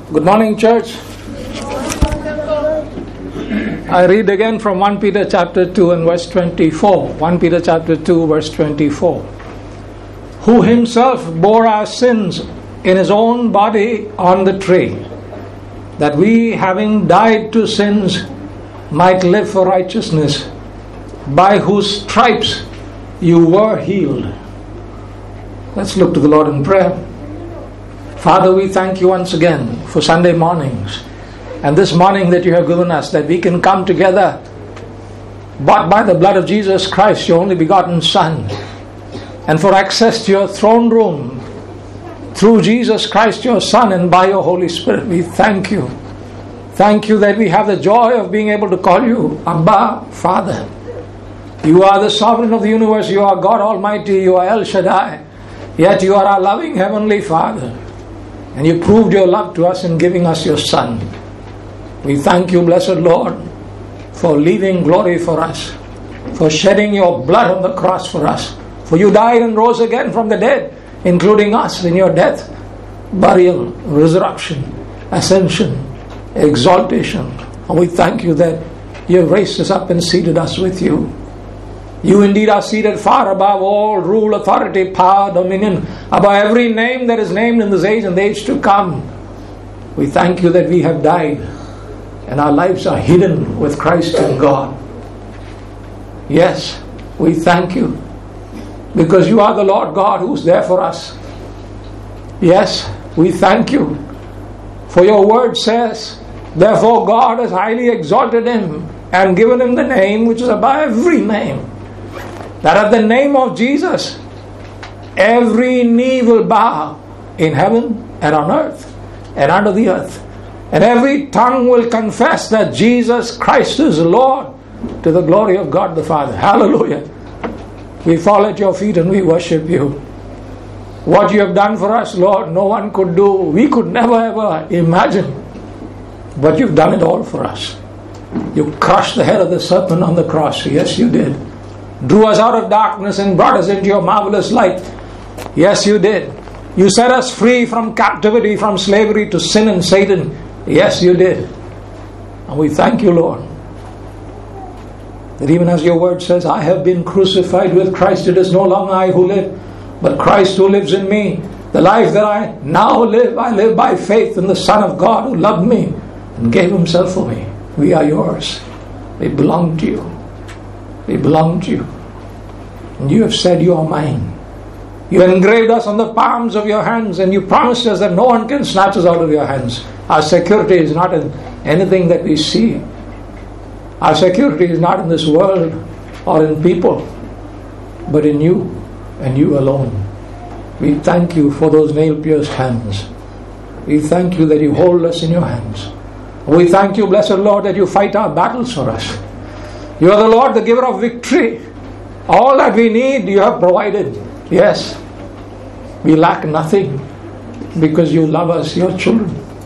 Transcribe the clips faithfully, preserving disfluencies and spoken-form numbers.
Good morning, church. I read again from First Peter chapter two and verse twenty-four. First Peter chapter two verse twenty-four. Who himself bore our sins in his own body on the tree, that we, having died to sins, might live for righteousness, by whose stripes you were healed. Let's look to the Lord in prayer. Father, we thank you once again for Sunday mornings, and this morning that you have given us, that we can come together, bought by the blood of Jesus Christ, your only begotten Son, and for access to your throne room through Jesus Christ your Son and by your Holy Spirit. We thank you. Thank you that we have the joy of being able to call you Abba, Father. You are the sovereign of the universe. You are God Almighty. You are El Shaddai. Yet you are our loving Heavenly Father. And you proved your love to us in giving us your Son. We thank you, blessed Lord, for leaving glory for us, for shedding your blood on the cross for us. For you died and rose again from the dead, including us in your death, burial, resurrection, ascension, exaltation. And we thank you that you have raised us up and seated us with you. You indeed are seated far above all rule, authority, power, dominion, above every name that is named in this age and the age to come. We thank you that we have died and our lives are hidden with Christ in God. Yes, we thank you because you are the Lord God who is there for us. Yes, we thank you for your word says, therefore God has highly exalted him and given him the name which is above every name, that at the name of Jesus every knee will bow in heaven and on earth and under the earth, and every tongue will confess that Jesus Christ is Lord, to the glory of God the Father. Hallelujah. We fall at your feet and we worship you. What you have done for us, Lord, no one could do. We could never ever imagine. But you've done it all for us. You crushed the head of the serpent on the cross. Yes, you did. Drew us out of darkness and brought us into your marvelous light. Yes, you did. You set us free from captivity, from slavery to sin and Satan. Yes, you did. And we thank you, Lord, that even as your word says, I have been crucified with Christ. It is no longer I who live, but Christ who lives in me. The life that I now live, I live by faith in the Son of God who loved me and gave himself for me. We are yours. We belong to you. We belong to you. And you have said you are mine. You engraved us on the palms of your hands, and you promised us that no one can snatch us out of your hands. Our security is not in anything that we see. Our security is not in this world or in people, but in you and you alone. We thank you for those nail-pierced hands. We thank you that you hold us in your hands. We thank you, blessed Lord, that you fight our battles for us. You are the Lord, the giver of victory. All that we need, you have provided. Yes, we lack nothing because you love us, your children.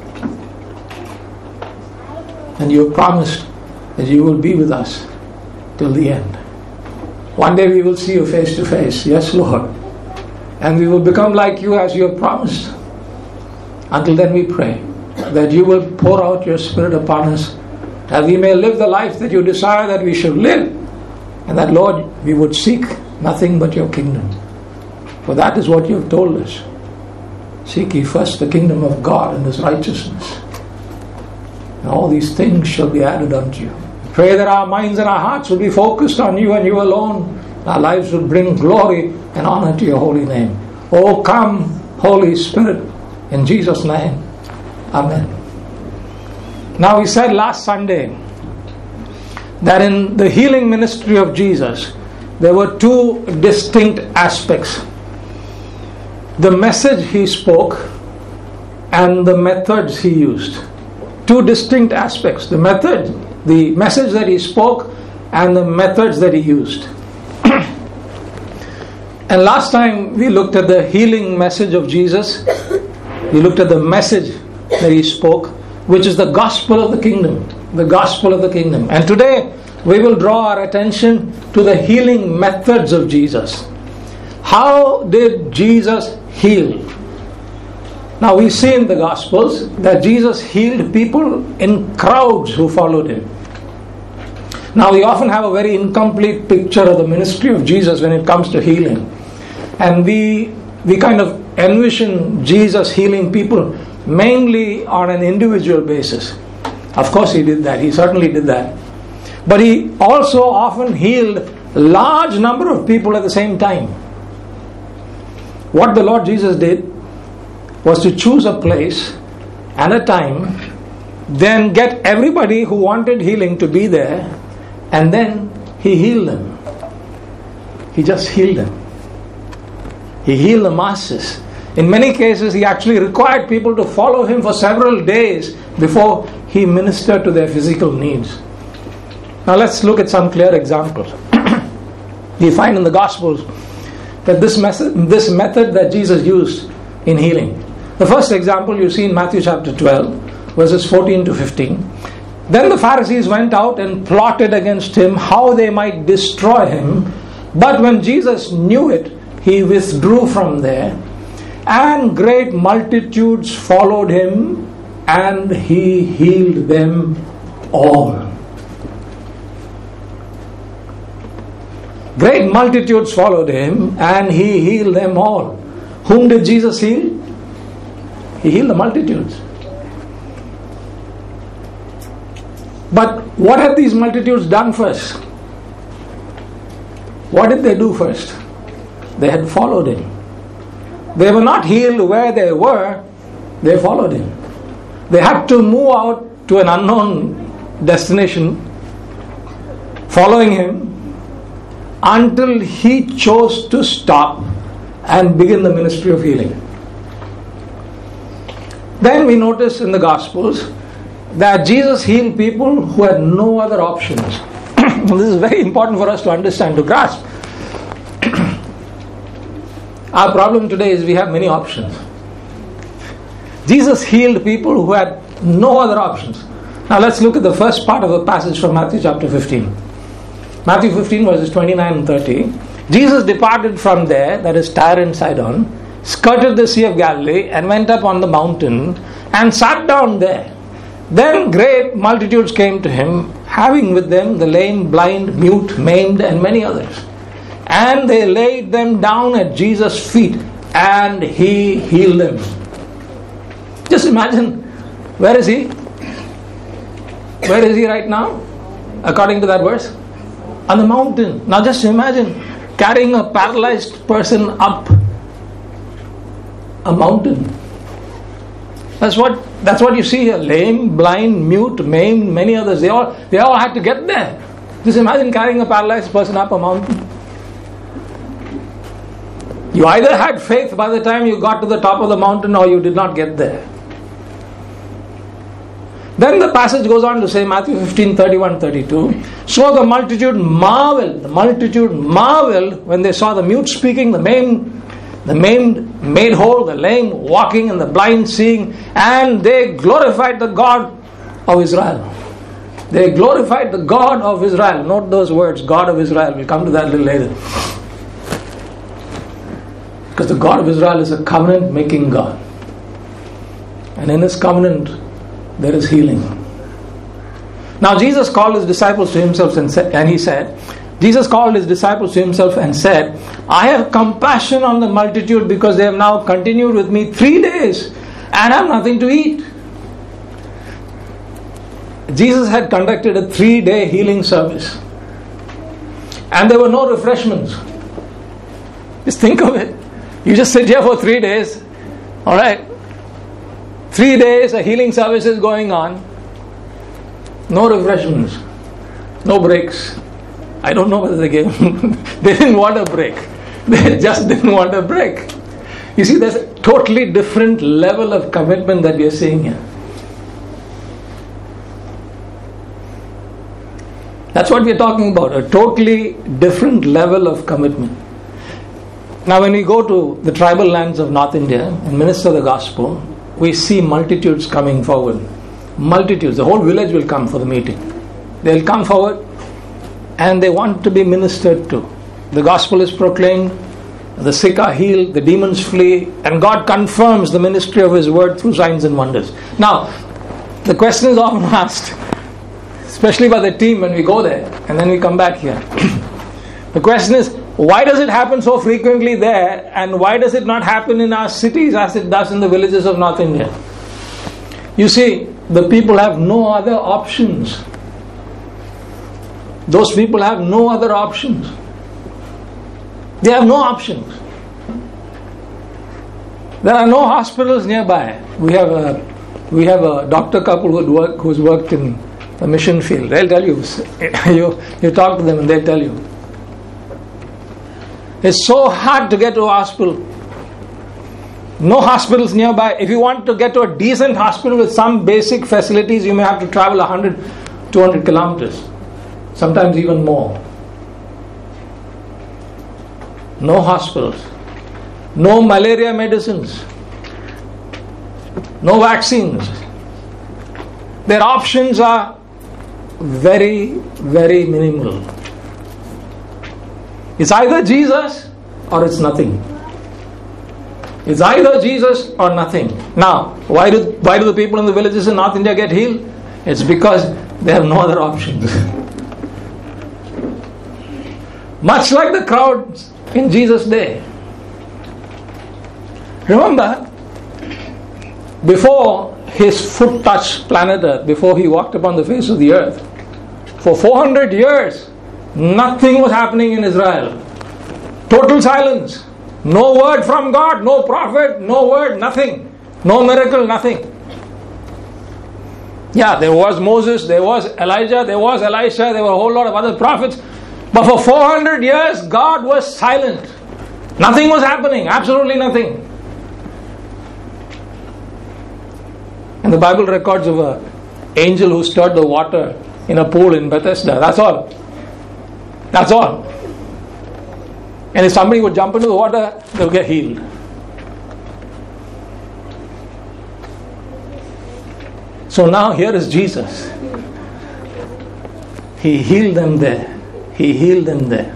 And you have promised that you will be with us till the end. One day we will see you face to face. Yes, Lord. And we will become like you as you have promised. Until then we pray that you will pour out your Spirit upon us, that we may live the life that you desire that we should live, and that, Lord, we would seek nothing but your kingdom. For that is what you have told us. Seek ye first the kingdom of God and his righteousness, and all these things shall be added unto you. Pray that our minds and our hearts will be focused on you and you alone. Our lives will bring glory and honor to your holy name. Oh, come, Holy Spirit, in Jesus' name. Amen. Now, we said last Sunday that in the healing ministry of Jesus, there were two distinct aspects. The message he spoke and the methods he used. Two distinct aspects. The method, the message that he spoke and the methods that he used. And last time we looked at the healing message of Jesus. We looked at the message that he spoke, which is the gospel of the kingdom. The gospel of the kingdom. And today we will draw our attention to the healing methods of Jesus. How did Jesus heal? Now we see in the Gospels that Jesus healed people in crowds who followed him. Now we often have a very incomplete picture of the ministry of Jesus when it comes to healing. And we we kind of envision Jesus healing people mainly on an individual basis. Of course he did that, he certainly did that. But he also often healed a large number of people at the same time. What the Lord Jesus did was to choose a place and a time, then get everybody who wanted healing to be there, and then he healed them. He just healed them. He healed the masses. In many cases, he actually required people to follow him for several days before he ministered to their physical needs. Now let's look at some clear examples. We find in the Gospels that this method, this method that Jesus used in healing. The first example you see in Matthew chapter twelve, verses fourteen to fifteen. Then the Pharisees went out and plotted against him how they might destroy him. But when Jesus knew it, he withdrew from there, and great multitudes followed him, and he healed them all. Great multitudes followed him, and he healed them all. Whom did Jesus heal? He healed the multitudes. But what had these multitudes done first? What did they do first? They had followed him. They were not healed where they were, they followed him. They had to move out to an unknown destination, following him, until he chose to stop and begin the ministry of healing. Then we notice in the Gospels that Jesus healed people who had no other options. This is very important for us to understand, to grasp. Our problem today is we have many options. Jesus healed people who had no other options. Now let's look at the first part of the passage from Matthew chapter fifteen. Matthew fifteen verses twenty-nine and thirty. Jesus departed from there, that is Tyre and Sidon, skirted the Sea of Galilee, and went up on the mountain and sat down there. Then great multitudes came to him, having with them the lame, blind, mute, maimed, and many others. And they laid them down at Jesus' feet, and he healed them. Just imagine, where is he? Where is he right now? According to that verse? On the mountain. Now just imagine carrying a paralyzed person up a mountain. That's what that's what you see here. Lame, blind, mute, maimed, many others. They all they all had to get there. Just imagine carrying a paralyzed person up a mountain. You either had faith by the time you got to the top of the mountain, or you did not get there. Then the passage goes on to say, Matthew fifteen, thirty-one, thirty-two. So the multitude marveled, the multitude marveled when they saw the mute speaking, the maimed, the maimed made whole, the lame walking, and the blind seeing, and they glorified the God of Israel. They glorified the God of Israel. Note those words, God of Israel. We'll come to that a little later. Because the God of Israel is a covenant-making God. And in His covenant, there is healing. Now Jesus called His disciples to Himself and, said, and He said, Jesus called His disciples to Himself and said, I have compassion on the multitude because they have now continued with me three days and have nothing to eat. Jesus had conducted a three-day healing service. And there were no refreshments. Just think of it. You just sit here for three days. Alright. Three days a healing service is going on. No refreshments. No breaks. I don't know whether they gave they didn't want a break. They just didn't want a break. You see, there's a totally different level of commitment that we are seeing here. That's what we are talking about. A totally different level of commitment. Now when we go to the tribal lands of North India and minister the gospel, we see multitudes coming forward. Multitudes. The whole village will come for the meeting. They'll come forward and they want to be ministered to. The gospel is proclaimed. the sick are healed, the demons flee, and God confirms the ministry of His word through signs and wonders. Now, the question is often asked, especially by the team when we go there and then we come back here. The question is, why does it happen so frequently there, and why does it not happen in our cities as it does in the villages of North India? You see, the people have no other options. Those people have no other options. They have no options. There are no hospitals nearby. We have a we have a doctor couple who work who's worked in the mission field. They'll tell you. you you talk to them and they'll tell you. It's so hard to get to a hospital. No hospitals nearby. If you want to get to a decent hospital with some basic facilities, you may have to travel one hundred, two hundred kilometers. Sometimes even more. No hospitals. No malaria medicines. No vaccines. Their options are very, very minimal. It's either Jesus or it's nothing. It's either Jesus or nothing. Now, why do why do the people in the villages in North India get healed? It's because they have no other options. Much like the crowds in Jesus' day. Remember, before his foot touched planet Earth, before he walked upon the face of the earth, for four hundred years, nothing was happening in Israel. Total silence. No word from God, no prophet, no word, nothing. No miracle, nothing. Yeah, there was Moses, there was Elijah, there was Elisha, there were a whole lot of other prophets. But for four hundred years, God was silent. Nothing was happening, absolutely nothing. And the Bible records of an angel who stirred the water in a pool in Bethesda. That's all. That's all. And if somebody would jump into the water, they'll get healed. So now here is Jesus. He healed them there. He healed them there.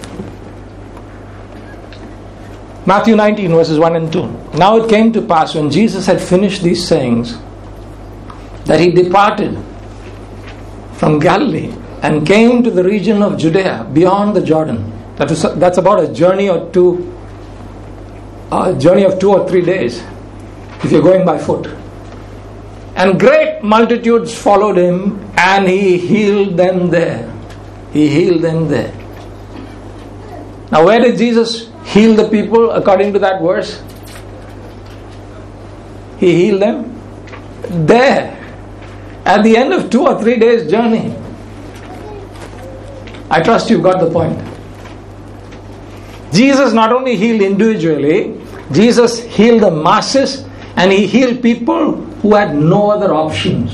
Matthew nineteen verses one and two. Now it came to pass when Jesus had finished these sayings that he departed from Galilee and came to the region of Judea beyond the Jordan. That is, that's about a journey or two, a journey of two or three days if you're going by foot. And great multitudes followed him, and he healed them there. He healed them there. Now, where did Jesus heal the people according to that verse? He healed them there. At the end of two or three days' journey. I trust you've got the point. Jesus not only healed individually, Jesus healed the masses, and he healed people who had no other options.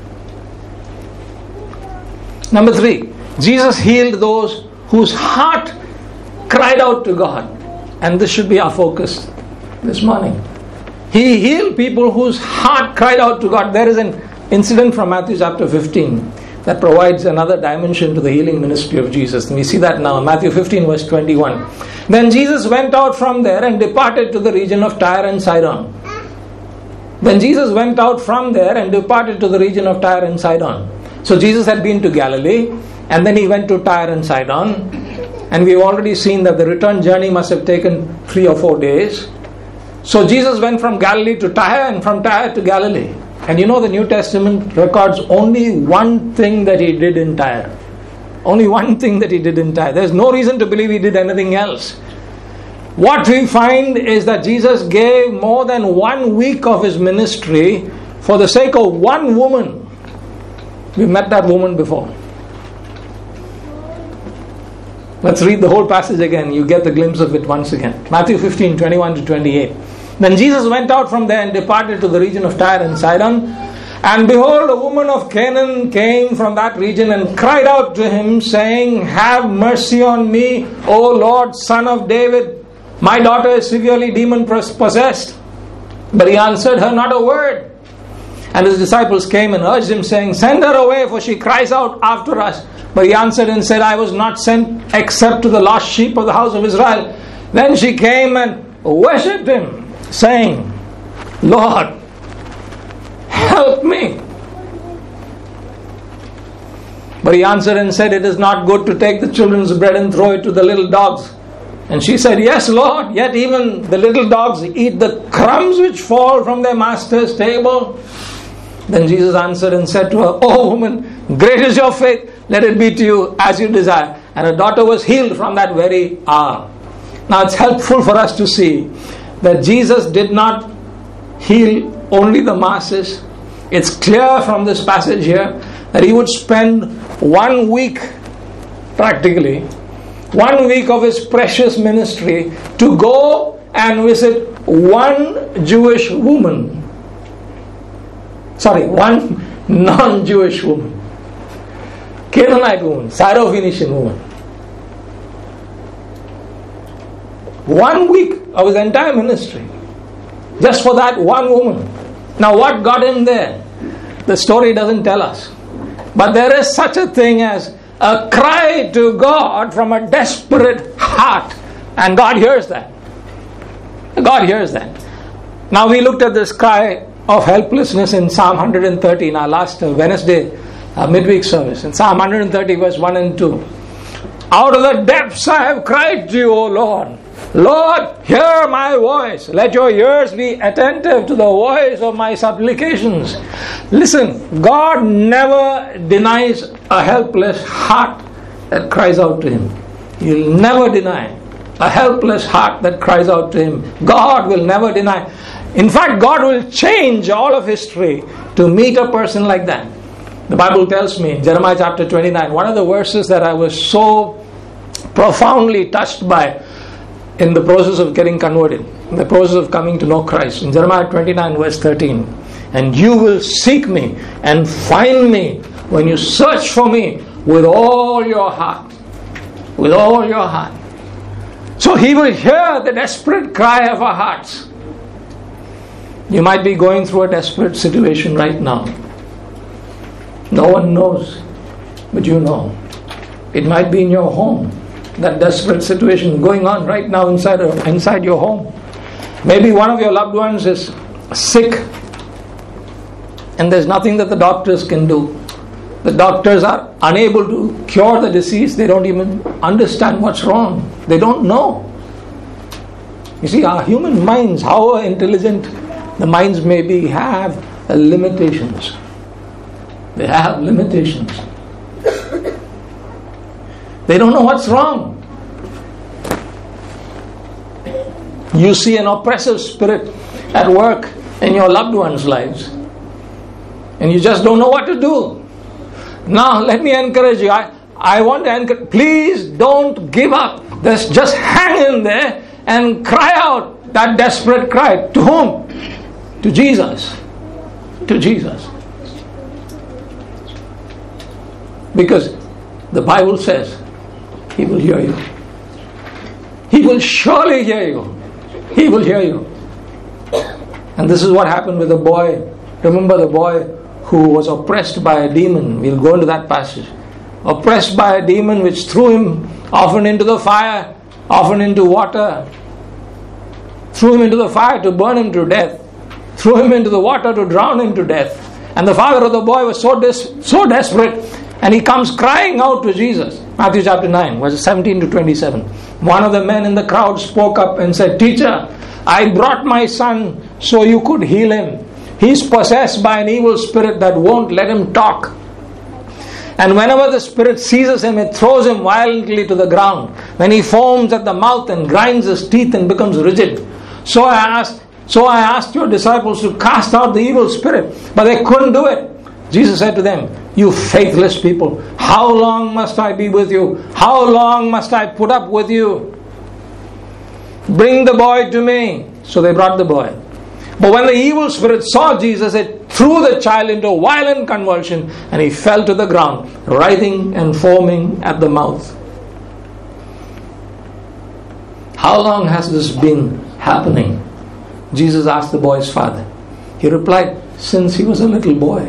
Number three, Jesus healed those whose heart cried out to God. And this should be our focus this morning. He healed people whose heart cried out to God. There is an incident from Matthew chapter fifteen that provides another dimension to the healing ministry of Jesus. And we see that now in Matthew fifteen verse twenty-one. Then Jesus went out from there and departed to the region of Tyre and Sidon. Then Jesus went out from there and departed to the region of Tyre and Sidon. So Jesus had been to Galilee, and then he went to Tyre and Sidon. And we've already seen that the return journey must have taken three or four days. So Jesus went from Galilee to Tyre, and from Tyre to Galilee. And you know the New Testament records only one thing that he did in Tyre. Only one thing that he did in Tyre. There's no reason to believe he did anything else. What we find is that Jesus gave more than one week of his ministry for the sake of one woman. We met that woman before. Let's read the whole passage again. You get the glimpse of it once again. Matthew fifteen, twenty-one to twenty-eight. Then Jesus went out from there and departed to the region of Tyre and Sidon. And behold, a woman of Canaan came from that region and cried out to him, saying, Have mercy on me, O Lord, Son of David. My daughter is severely demon possessed. But he answered her not a word. And his disciples came and urged him, saying, Send her away, for she cries out after us. But he answered and said, I was not sent except to the lost sheep of the house of Israel. Then she came and worshipped him, saying, Lord, help me. But he answered and said, it is not good to take the children's bread and throw it to the little dogs. And she said, yes, Lord, yet even the little dogs eat the crumbs which fall from their master's table. Then Jesus answered and said to her, oh woman, great is your faith, let it be to you as you desire. And her daughter was healed from that very hour. Now it's helpful for us to see that Jesus did not heal only the masses. It's clear from this passage here that he would spend one week, practically, one week of his precious ministry to go and visit one Jewish woman. Sorry, one non-Jewish woman. Canaanite woman, Syrophoenician woman. One week of his entire ministry. Just for that one woman. Now what got him there? The story doesn't tell us. But there is such a thing as a cry to God from a desperate heart. And God hears that. God hears that. Now we looked at this cry of helplessness in Psalm one thirty in our last uh, Wednesday uh, midweek service. In Psalm one thirty verse one and two. Out of the depths I have cried to you, O Lord. Lord, hear my voice. Let your ears be attentive to the voice of my supplications. Listen, God never denies a helpless heart that cries out to him. He'll never deny a helpless heart that cries out to him. God will never deny. In fact, God will change all of history to meet a person like that. The Bible tells me in Jeremiah chapter twenty-nine, one of the verses that I was so profoundly touched by in the process of getting converted, in the process of coming to know Christ. In Jeremiah twenty-nine verse thirteen, and you will seek me and find me when you search for me with all your heart. With all your heart. So he will hear the desperate cry of our hearts. You might be going through a desperate situation right now. No one knows, but you know. It might be in your home. That desperate situation going on right now inside inside your home. Maybe one of your loved ones is sick and there's nothing that the doctors can do. The doctors are unable to cure the disease. They don't even understand what's wrong. They don't know. You see, our human minds, however intelligent the minds may be, have limitations. They have limitations. They don't know what's wrong. You see an oppressive spirit at work in your loved ones' lives, and you just don't know what to do. Now, let me encourage you. I, I want to encourage, please don't give up. Just, just hang in there and cry out that desperate cry. To whom? To Jesus. To Jesus. Because the Bible says He will hear you. He will surely hear you. He will hear you. And this is what happened with the boy. Remember the boy who was oppressed by a demon. We'll go into that passage. Oppressed by a demon which threw him often into the fire, often into water. Threw him into the fire to burn him to death. Threw him into the water to drown him to death. And the father of the boy was so des- so desperate, and he comes crying out to Jesus. Matthew chapter nine, verses seventeen to twenty-seven. One of the men in the crowd spoke up and said, Teacher, I brought my son so you could heal him. He's possessed by an evil spirit that won't let him talk. And whenever the spirit seizes him, it throws him violently to the ground. Then he foams at the mouth and grinds his teeth and becomes rigid. So I asked, so I asked your disciples to cast out the evil spirit, but they couldn't do it. Jesus said to them, You faithless people, how long must I be with you? How long must I put up with you? Bring the boy to me. So they brought the boy. But when the evil spirit saw Jesus, it threw the child into a violent convulsion, and he fell to the ground, writhing and foaming at the mouth. How long has this been happening? Jesus asked the boy's father. He replied, Since he was a little boy.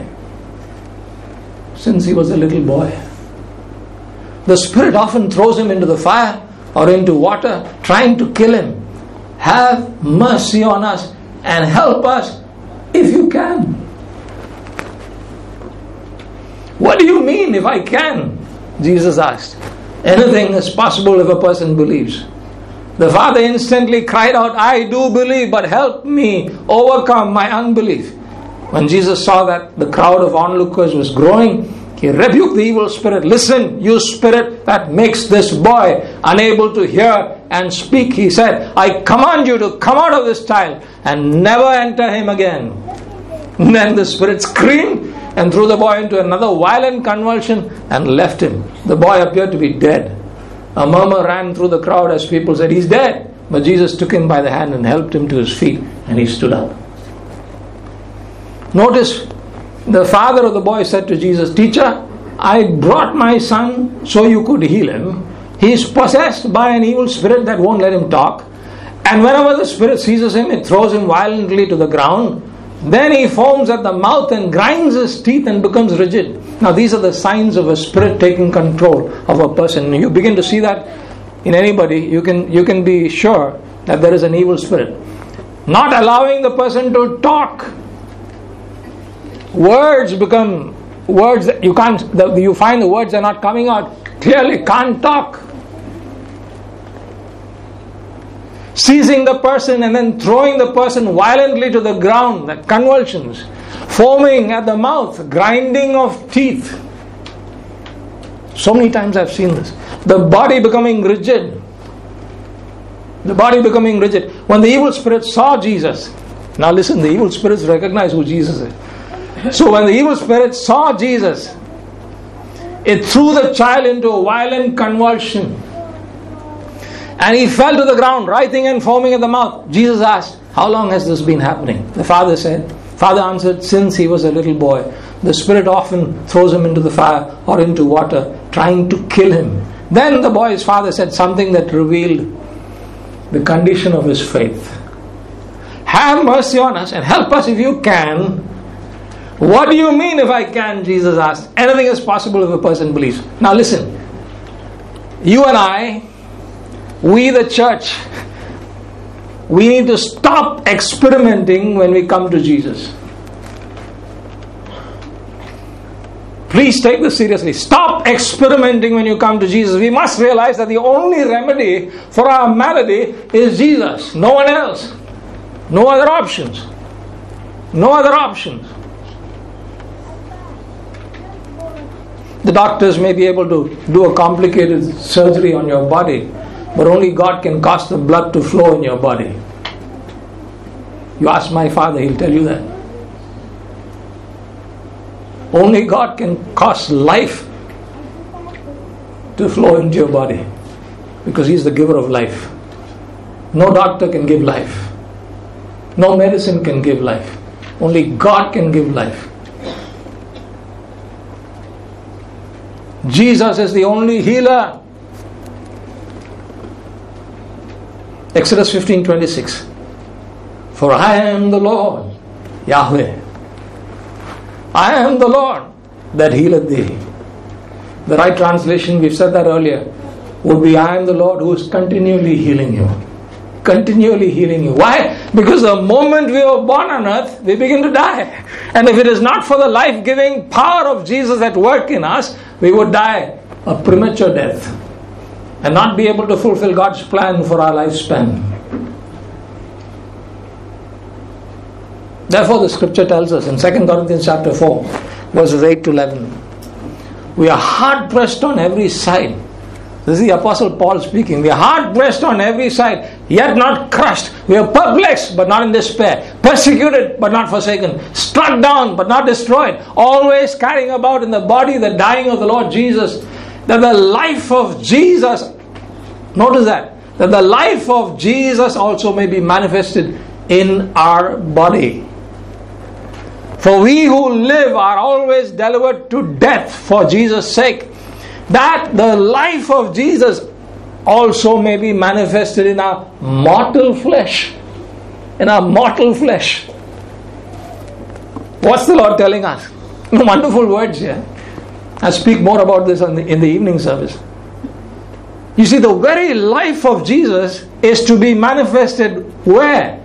Since he was a little boy. The spirit often throws him into the fire, or into water, trying to kill him. Have mercy on us and help us if you can. What do you mean if I can? Jesus asked. Anything is possible if a person believes. The father instantly cried out, I do believe, but help me overcome my unbelief. When Jesus saw that the crowd of onlookers was growing, he rebuked the evil spirit. Listen, you spirit that makes this boy unable to hear and speak, he said, I command you to come out of this child and never enter him again. And then the spirit screamed and threw the boy into another violent convulsion and left him. The boy appeared to be dead. A murmur ran through the crowd as people said, he's dead. But Jesus took him by the hand and helped him to his feet, and he stood up. Notice, the father of the boy said to Jesus, Teacher, I brought my son so you could heal him. He is possessed by an evil spirit that won't let him talk. And whenever the spirit seizes him, it throws him violently to the ground. Then he foams at the mouth and grinds his teeth and becomes rigid. Now these are the signs of a spirit taking control of a person. You begin to see that in anybody, you can you can be sure that there is an evil spirit. Not allowing the person to talk. Words become words that you can't, you find the words are not coming out clearly, can't talk. Seizing the person and then throwing the person violently to the ground, that convulsions, foaming at the mouth, grinding of teeth. So many times I've seen this. The body becoming rigid. The body becoming rigid. When the evil spirit saw Jesus, now listen, the evil spirits recognize who Jesus is. So when the evil spirit saw Jesus, it threw the child into a violent convulsion. And he fell to the ground, writhing and foaming at the mouth. Jesus asked, how long has this been happening? The father said, Father answered, since he was a little boy. The spirit often throws him into the fire or into water, trying to kill him. Then the boy's father said something that revealed the condition of his faith. Have mercy on us and help us if you can. What do you mean if I can? Jesus asked. Anything is possible if a person believes. Now listen, you and I, we the church, we need to stop experimenting when we come to Jesus. Please take this seriously. Stop experimenting when you come to Jesus. We must realize that the only remedy for our malady is Jesus. No one else. No other options. No other options. The doctors may be able to do a complicated surgery on your body, but only God can cause the blood to flow in your body. You ask my father, he'll tell you that. Only God can cause life to flow into your body, because He's the giver of life. No doctor can give life. No medicine can give life. Only God can give life. Jesus is the only healer. Exodus fifteen twenty-six. For I am the Lord, Yahweh. I am the Lord that healeth thee. The right translation, we've said that earlier, would be I am the Lord who is continually healing you. Continually healing you. Why? Because the moment we were born on earth, we begin to die. And if it is not for the life-giving power of Jesus at work in us, we would die a premature death and not be able to fulfill God's plan for our lifespan. Therefore the scripture tells us in Second Corinthians chapter four, verses eight to eleven, we are hard pressed on every side. This is the Apostle Paul speaking. We are hard pressed on every side, yet not crushed. We are perplexed, but not in despair. Persecuted, but not forsaken. Struck down, but not destroyed. Always carrying about in the body the dying of the Lord Jesus, that the life of Jesus, notice that, that the life of Jesus also may be manifested in our body. For we who live are always delivered to death for Jesus' sake, that the life of Jesus also may be manifested in our mortal flesh. In our mortal flesh. What's the Lord telling us? Wonderful words here. I'll speak more about this in the, in the evening service. You see, the very life of Jesus is to be manifested where?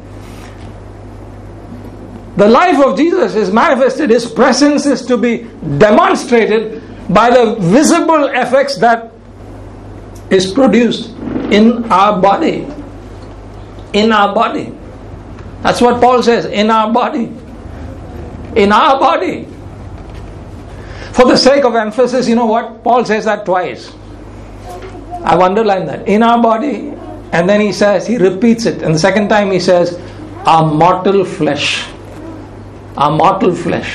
The life of Jesus is manifested, His presence is to be demonstrated by the visible effects that is produced in our body. In our body. That's what Paul says, in our body. In our body. For the sake of emphasis, you know what? Paul says that twice. I've underlined that. In our body, and then he says, he repeats it. And the second time he says, our mortal flesh. Our mortal flesh.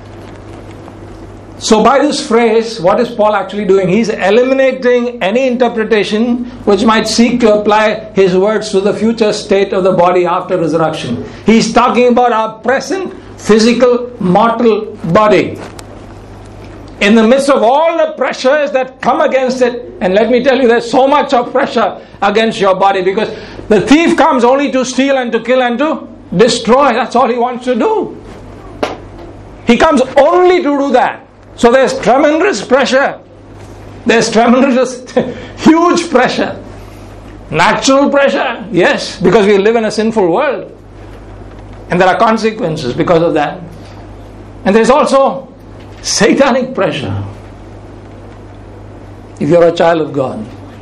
So by this phrase, what is Paul actually doing? He's eliminating any interpretation which might seek to apply his words to the future state of the body after resurrection. He's talking about our present physical mortal body. In the midst of all the pressures that come against it, and let me tell you, there's so much of pressure against your body, because the thief comes only to steal and to kill and to destroy. That's all he wants to do. He comes only to do that. So there's tremendous pressure. There's tremendous, huge pressure. Natural pressure, yes, because we live in a sinful world. And there are consequences because of that. And there's also satanic pressure. If you're a child of God,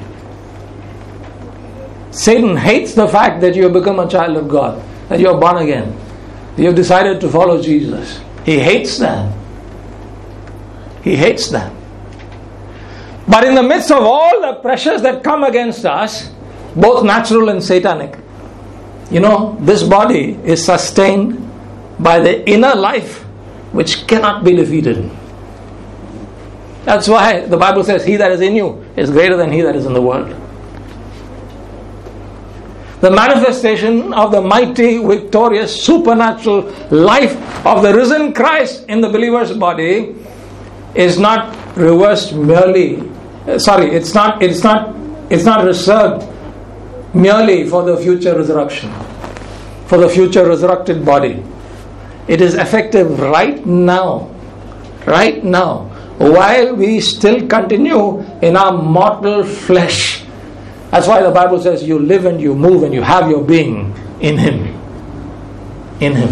Satan hates the fact that you have become a child of God, that you are born again, you have decided to follow Jesus. He hates that. He hates that. But in the midst of all the pressures that come against us, both natural and satanic, you know, this body is sustained by the inner life which cannot be defeated. That's why the Bible says, he that is in you is greater than he that is in the world. The manifestation of the mighty, victorious, supernatural life of the risen Christ in the believer's body is not reversed merely. Sorry, it's not. It's not. It's not reserved merely for the future resurrection, for the future resurrected body. It is effective right now, right now, while we still continue in our mortal flesh. That's why the Bible says you live and you move and you have your being in Him. In Him.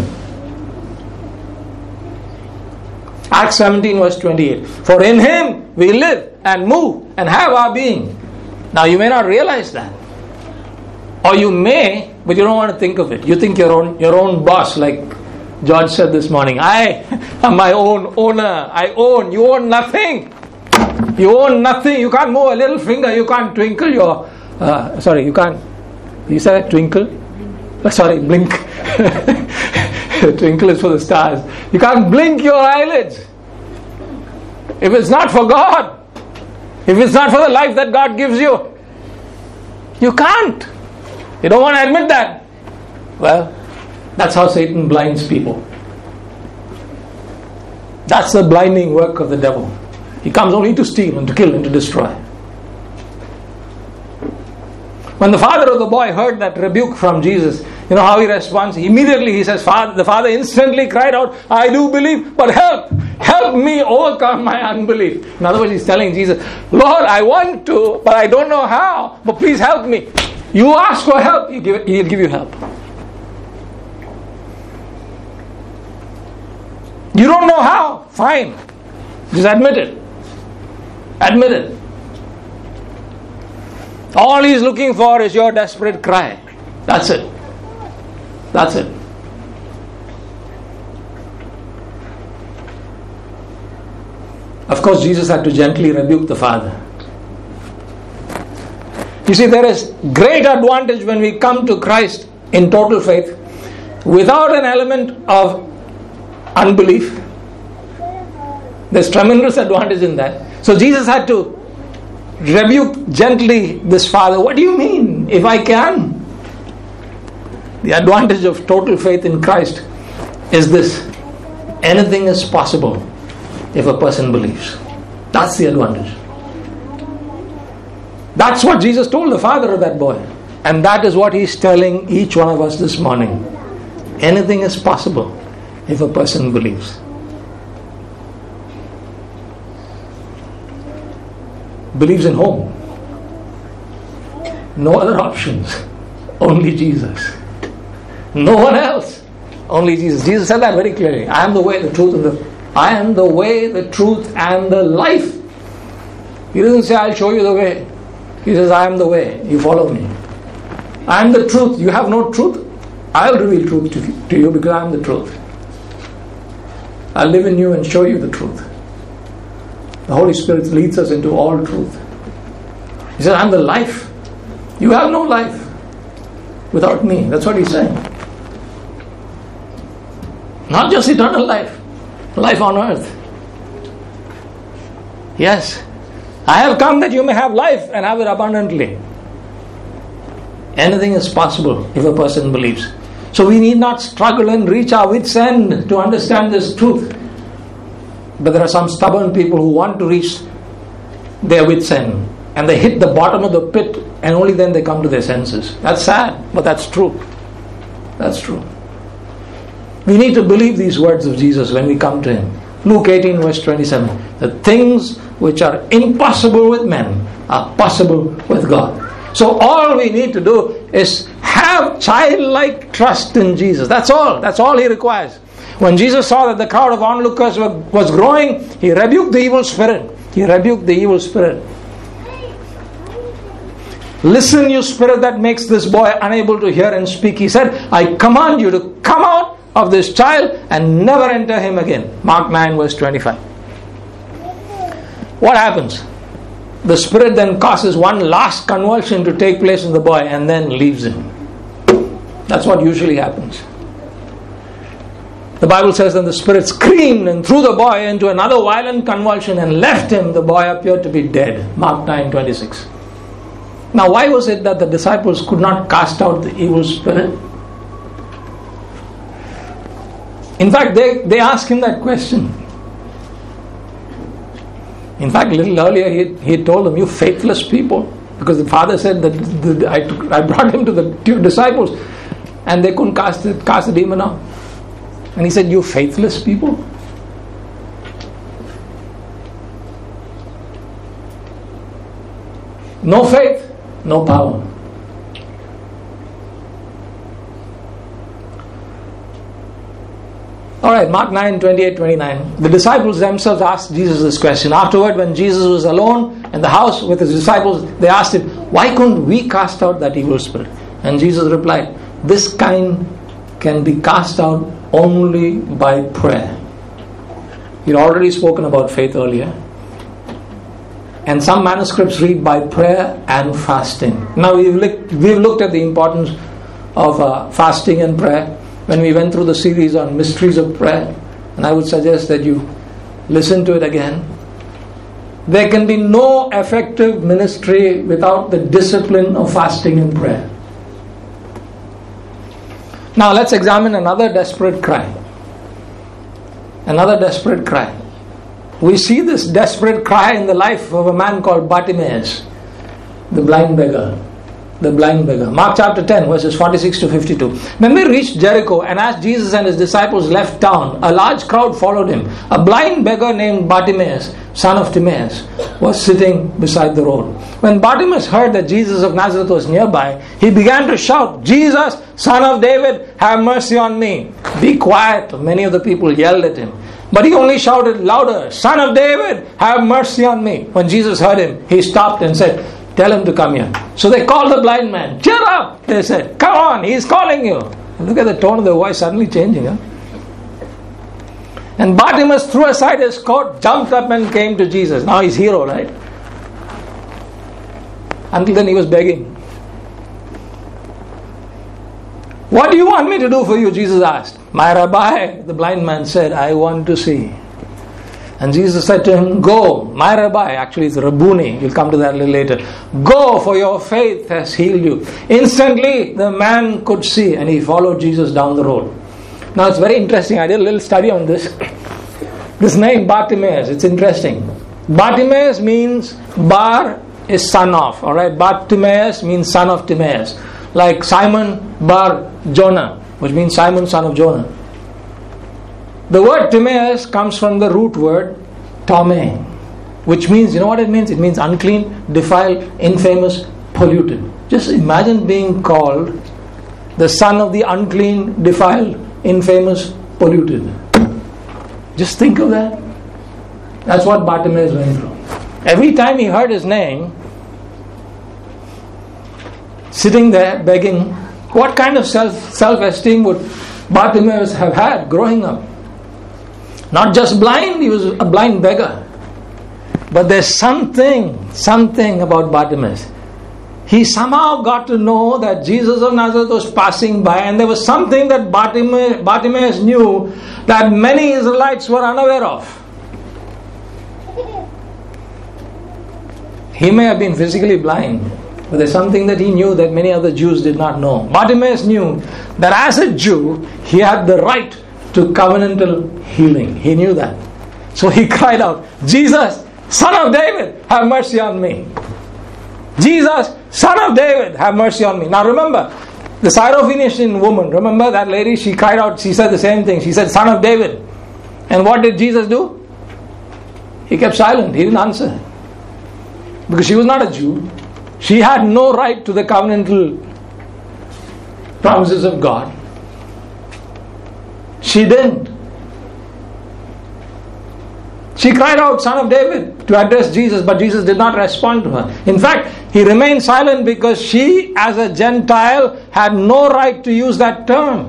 Acts seventeen verse twenty-eight. For in Him we live and move and have our being. Now you may not realize that. Or you may, but you don't want to think of it. You think your own, your own boss, like George said this morning. I am my own owner. I own. You own nothing. You own nothing. You can't move a little finger. You can't twinkle your... Uh, sorry, you can't... You said twinkle? Oh, sorry, blink. Twinkle is for the stars. You can't blink your eyelids. If it's not for God, if it's not for the life that God gives you, you can't. You don't want to admit that. Well, that's how Satan blinds people. That's the blinding work of the devil. He comes only to steal and to kill and to destroy. When the father of the boy heard that rebuke from Jesus, you know how he responds? Immediately he says, Father, the father instantly cried out, I do believe, but help, help me overcome my unbelief. In other words, he's telling Jesus, Lord, I want to, but I don't know how, but please help me. You ask for help, he'll give, he'll give you help. You don't know how? Fine. Just admit it. Admit it. All he's looking for is your desperate cry. That's it. That's it. Of course, Jesus had to gently rebuke the father. You see, there is great advantage when we come to Christ in total faith without an element of unbelief. There's tremendous advantage in that. So Jesus had to rebuke gently this father. What do you mean? If I can? The advantage of total faith in Christ is this: anything is possible if a person believes. That's the advantage. That's what Jesus told the father of that boy, and that is what He's telling each one of us this morning. Anything is possible if a person believes. Believes in whom? No other options. Only Jesus. No one else. Only Jesus. Jesus said that very clearly. I am the way, the truth, and the I am the way, the truth, and the life. He doesn't say, I'll show you the way. He says, I am the way. You follow me. I am the truth. You have no truth. I'll reveal truth to, to you because I am the truth. I'll live in you and show you the truth. The Holy Spirit leads us into all truth. He says, I'm the life. You have no life without me. That's what he's saying. Not just eternal life. Life on earth. Yes. I have come that you may have life and have it abundantly. Anything is possible if a person believes. So we need not struggle and reach our wits' end to understand this truth. But there are some stubborn people who want to reach their wits' end. And they hit the bottom of the pit and only then they come to their senses. That's sad, but that's true. That's true. We need to believe these words of Jesus when we come to Him. Luke eighteen verse twenty-seven. The things which are impossible with men are possible with God. So all we need to do is have childlike trust in Jesus. That's all. That's all He requires. When Jesus saw that the crowd of onlookers were, was growing, He rebuked the evil spirit. He rebuked the evil spirit. Listen, you spirit that makes this boy unable to hear and speak. He said, I command you to come out of this child and never enter him again. Mark nine verse twenty-five. What happens? The spirit then causes one last convulsion to take place in the boy and then leaves him. That's what usually happens. The Bible says that the spirit screamed and threw the boy into another violent convulsion and left him. The boy appeared to be dead. Mark nine twenty-six. Now why was it that the disciples could not cast out the evil spirit? In fact, they, they asked him that question. In fact, a little earlier he, he told them, you faithless people. Because the Father said that the, I, took, I brought him to the to disciples and they couldn't cast, it, cast the demon out. And he said, you faithless people. No faith, no power. Alright, Mark nine, twenty-eight, twenty-nine. The disciples themselves asked Jesus this question. Afterward, when Jesus was alone in the house with his disciples, they asked him, why couldn't we cast out that evil spirit? And Jesus replied, this kind can be cast out only by prayer. He'd already spoken about faith earlier. And some manuscripts read by prayer and fasting. Now we've looked, we've looked at the importance of uh, fasting and prayer when we went through the series on mysteries of prayer, and I would suggest that you listen to it again. There can be no effective ministry without the discipline of fasting and prayer. Now let's examine another desperate cry. Another desperate cry. We see this desperate cry in the life of a man called Bartimaeus, the blind beggar. The blind beggar. Mark chapter ten verses forty-six to fifty-two. When they reached Jericho and as Jesus and his disciples left town, a large crowd followed him. A blind beggar named Bartimaeus, son of Timaeus, was sitting beside the road. When Bartimaeus heard that Jesus of Nazareth was nearby, he began to shout, Jesus, son of David, have mercy on me. Be quiet, many of the people yelled at him. But he only shouted louder, Son of David, have mercy on me. When Jesus heard him, he stopped and said, tell him to come here. So they called the blind man. Cheer up, they said. Come on, he's calling you. And look at the tone of the voice suddenly changing. Huh? And Bartimaeus threw aside his coat, jumped up and came to Jesus. Now he's hero, right? Until then he was begging. What do you want me to do for you? Jesus asked. My Rabbi, the blind man said, I want to see. And Jesus said to him, go, my Rabbi, actually it's Rabboni, we'll come to that a little later. Go, for your faith has healed you. Instantly the man could see and he followed Jesus down the road. Now it's very interesting, I did a little study on this. This name Bartimaeus, it's interesting. Bartimaeus means Bar is son of, alright. Bartimaeus means son of Timaeus. Like Simon Bar Jonah, which means Simon son of Jonah. The word Timaeus comes from the root word Tome, which means, you know what it means? It means unclean, defiled, infamous, polluted. Just imagine being called the son of the unclean, defiled, infamous, polluted. Just think of that. That's what Bartimaeus went through. Every time he heard his name, sitting there begging, what kind of self, self-esteem would Bartimaeus have had growing up? Not just blind, he was a blind beggar. But there's something, something about Bartimaeus. He somehow got to know that Jesus of Nazareth was passing by, and there was something that Bartimaeus, Bartimaeus knew that many Israelites were unaware of. He may have been physically blind, but there's something that he knew that many other Jews did not know. Bartimaeus knew that as a Jew, he had the right to covenantal healing. He knew that. So he cried out, Jesus, Son of David, have mercy on me. Jesus, Son of David, have mercy on me. Now remember, the Syrophoenician woman, remember that lady? She cried out, she said the same thing. She said, Son of David. And what did Jesus do? He kept silent. He didn't answer. Because she was not a Jew. She had no right to the covenantal promises of God. She didn't. She cried out, Son of David, to address Jesus, but Jesus did not respond to her. In fact, he remained silent because she, as a Gentile, had no right to use that term.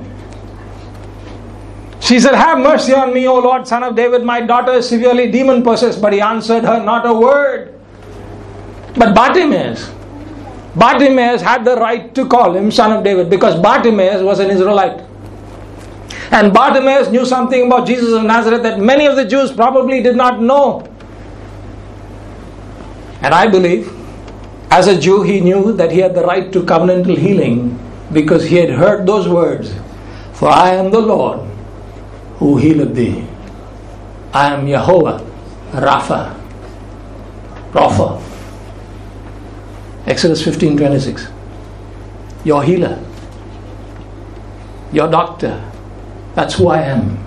She said, have mercy on me, O Lord, Son of David, my daughter is severely demon-possessed. But he answered her not a word. But Bartimaeus, Bartimaeus had the right to call him Son of David because Bartimaeus was an Israelite. And Bartimaeus knew something about Jesus of Nazareth that many of the Jews probably did not know. And I believe, as a Jew, he knew that he had the right to covenantal healing because he had heard those words, for I am the Lord who healeth thee. I am Jehovah, Rapha, Rapha. Exodus fifteen twenty-six. Your healer, your doctor. That's who I am.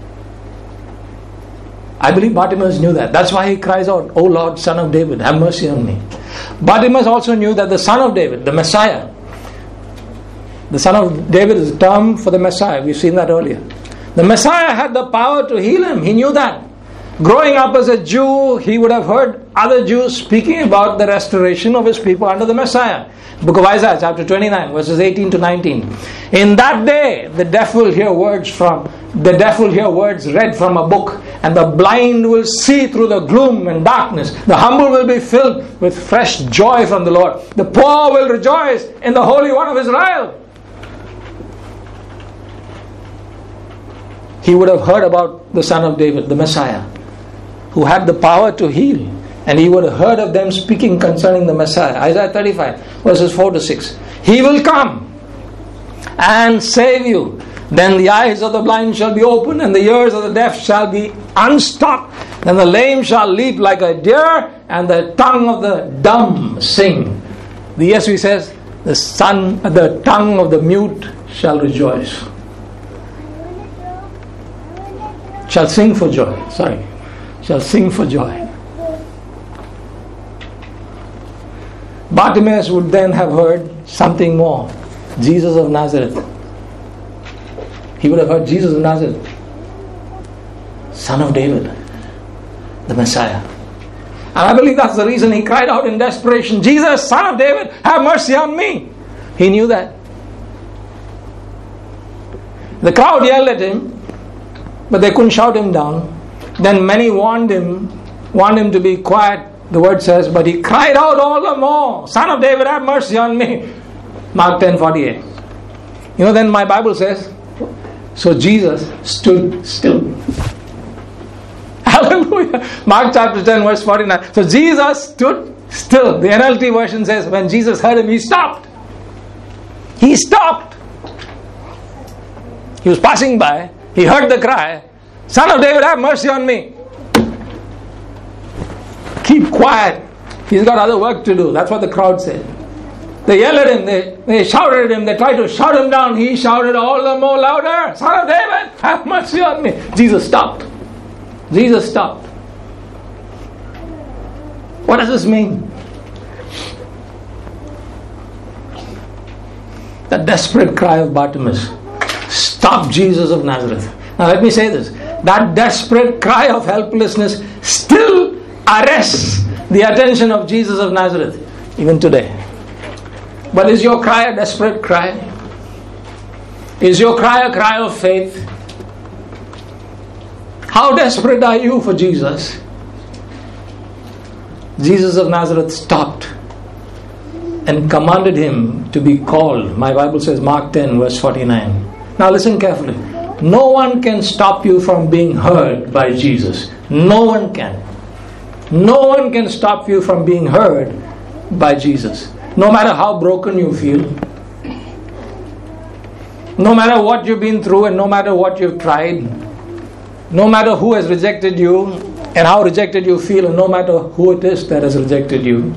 I believe Bartimaeus knew that. That's why he cries out, O Lord, Son of David, have mercy on me. Bartimaeus also knew that the Son of David, the Messiah, the Son of David is a term for the Messiah. We've seen that earlier. The Messiah had the power to heal him. He knew that. Growing up as a Jew, he would have heard other Jews speaking about the restoration of his people under the Messiah. Book of Isaiah, chapter twenty-nine, verses eighteen to nineteen. In that day, the deaf will hear words from the deaf will hear words read from a book, and the blind will see through the gloom and darkness. The humble will be filled with fresh joy from the Lord. The poor will rejoice in the Holy One of Israel. He would have heard about the Son of David, the Messiah, who had the power to heal. And he would have heard of them speaking concerning the Messiah. Isaiah thirty-five, verses four to six. He will come and save you. Then the eyes of the blind shall be opened, and the ears of the deaf shall be unstopped. Then the lame shall leap like a deer, and the tongue of the dumb sing. The E S V says, the son, the tongue of the mute shall rejoice. Shall sing for joy. Sorry. Shall sing for joy. Bartimaeus would then have heard something more. Jesus of Nazareth. He would have heard Jesus of Nazareth, Son of David, the Messiah. And I believe that's the reason he cried out in desperation, Jesus, Son of David, have mercy on me. He knew that. The crowd yelled at him, but they couldn't shout him down. Then many warned him, warned him to be quiet. The word says, but he cried out all the more, Son of David, have mercy on me. Mark ten forty-eight. You know, then my Bible says, so Jesus stood still. Hallelujah. Mark chapter ten, verse forty-nine. So Jesus stood still. The N L T version says, when Jesus heard him, he stopped. He stopped. He was passing by. He heard the cry, Son of David, have mercy on me. Keep quiet. He's got other work to do. That's what the crowd said. They yelled at him. They, they shouted at him. They tried to shout him down. He shouted all the more louder, Son of David, have mercy on me. Jesus stopped. Jesus stopped. What does this mean? The desperate cry of Bartimaeus stopped Jesus of Nazareth. Now let me say this. That desperate cry of helplessness still arrests the attention of Jesus of Nazareth, even today. But is your cry a desperate cry? Is your cry a cry of faith? How desperate are you for Jesus? Jesus of Nazareth stopped and commanded him to be called. My Bible says, Mark ten verse forty-nine. Now listen carefully. No one can stop you from being heard by Jesus. No one can. No one can stop you from being heard by Jesus. No matter how broken you feel, no matter what you've been through and no matter what you've tried, no matter who has rejected you and how rejected you feel, and no matter who it is that has rejected you,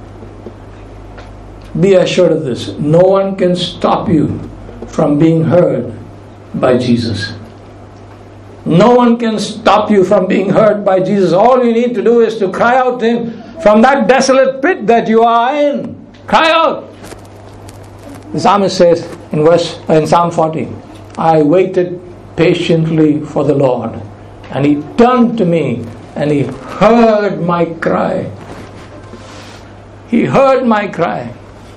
be assured of this. No one can stop you from being heard by Jesus. No one can stop you from being heard by Jesus. All you need to do is to cry out to Him from that desolate pit that you are in. Cry out. The psalmist says in verse in Psalm forty, I waited patiently for the Lord, and He turned to me and He heard my cry. He heard my cry.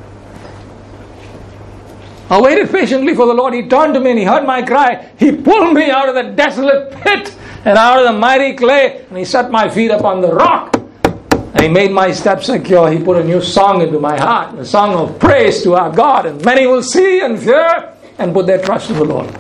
I waited patiently for the Lord. He turned to me and He heard my cry. He pulled me out of the desolate pit and out of the mighty clay, and He set my feet upon the rock, and He made my steps secure. He put a new song into my heart, a song of praise to our God, and many will see and fear and put their trust in the Lord.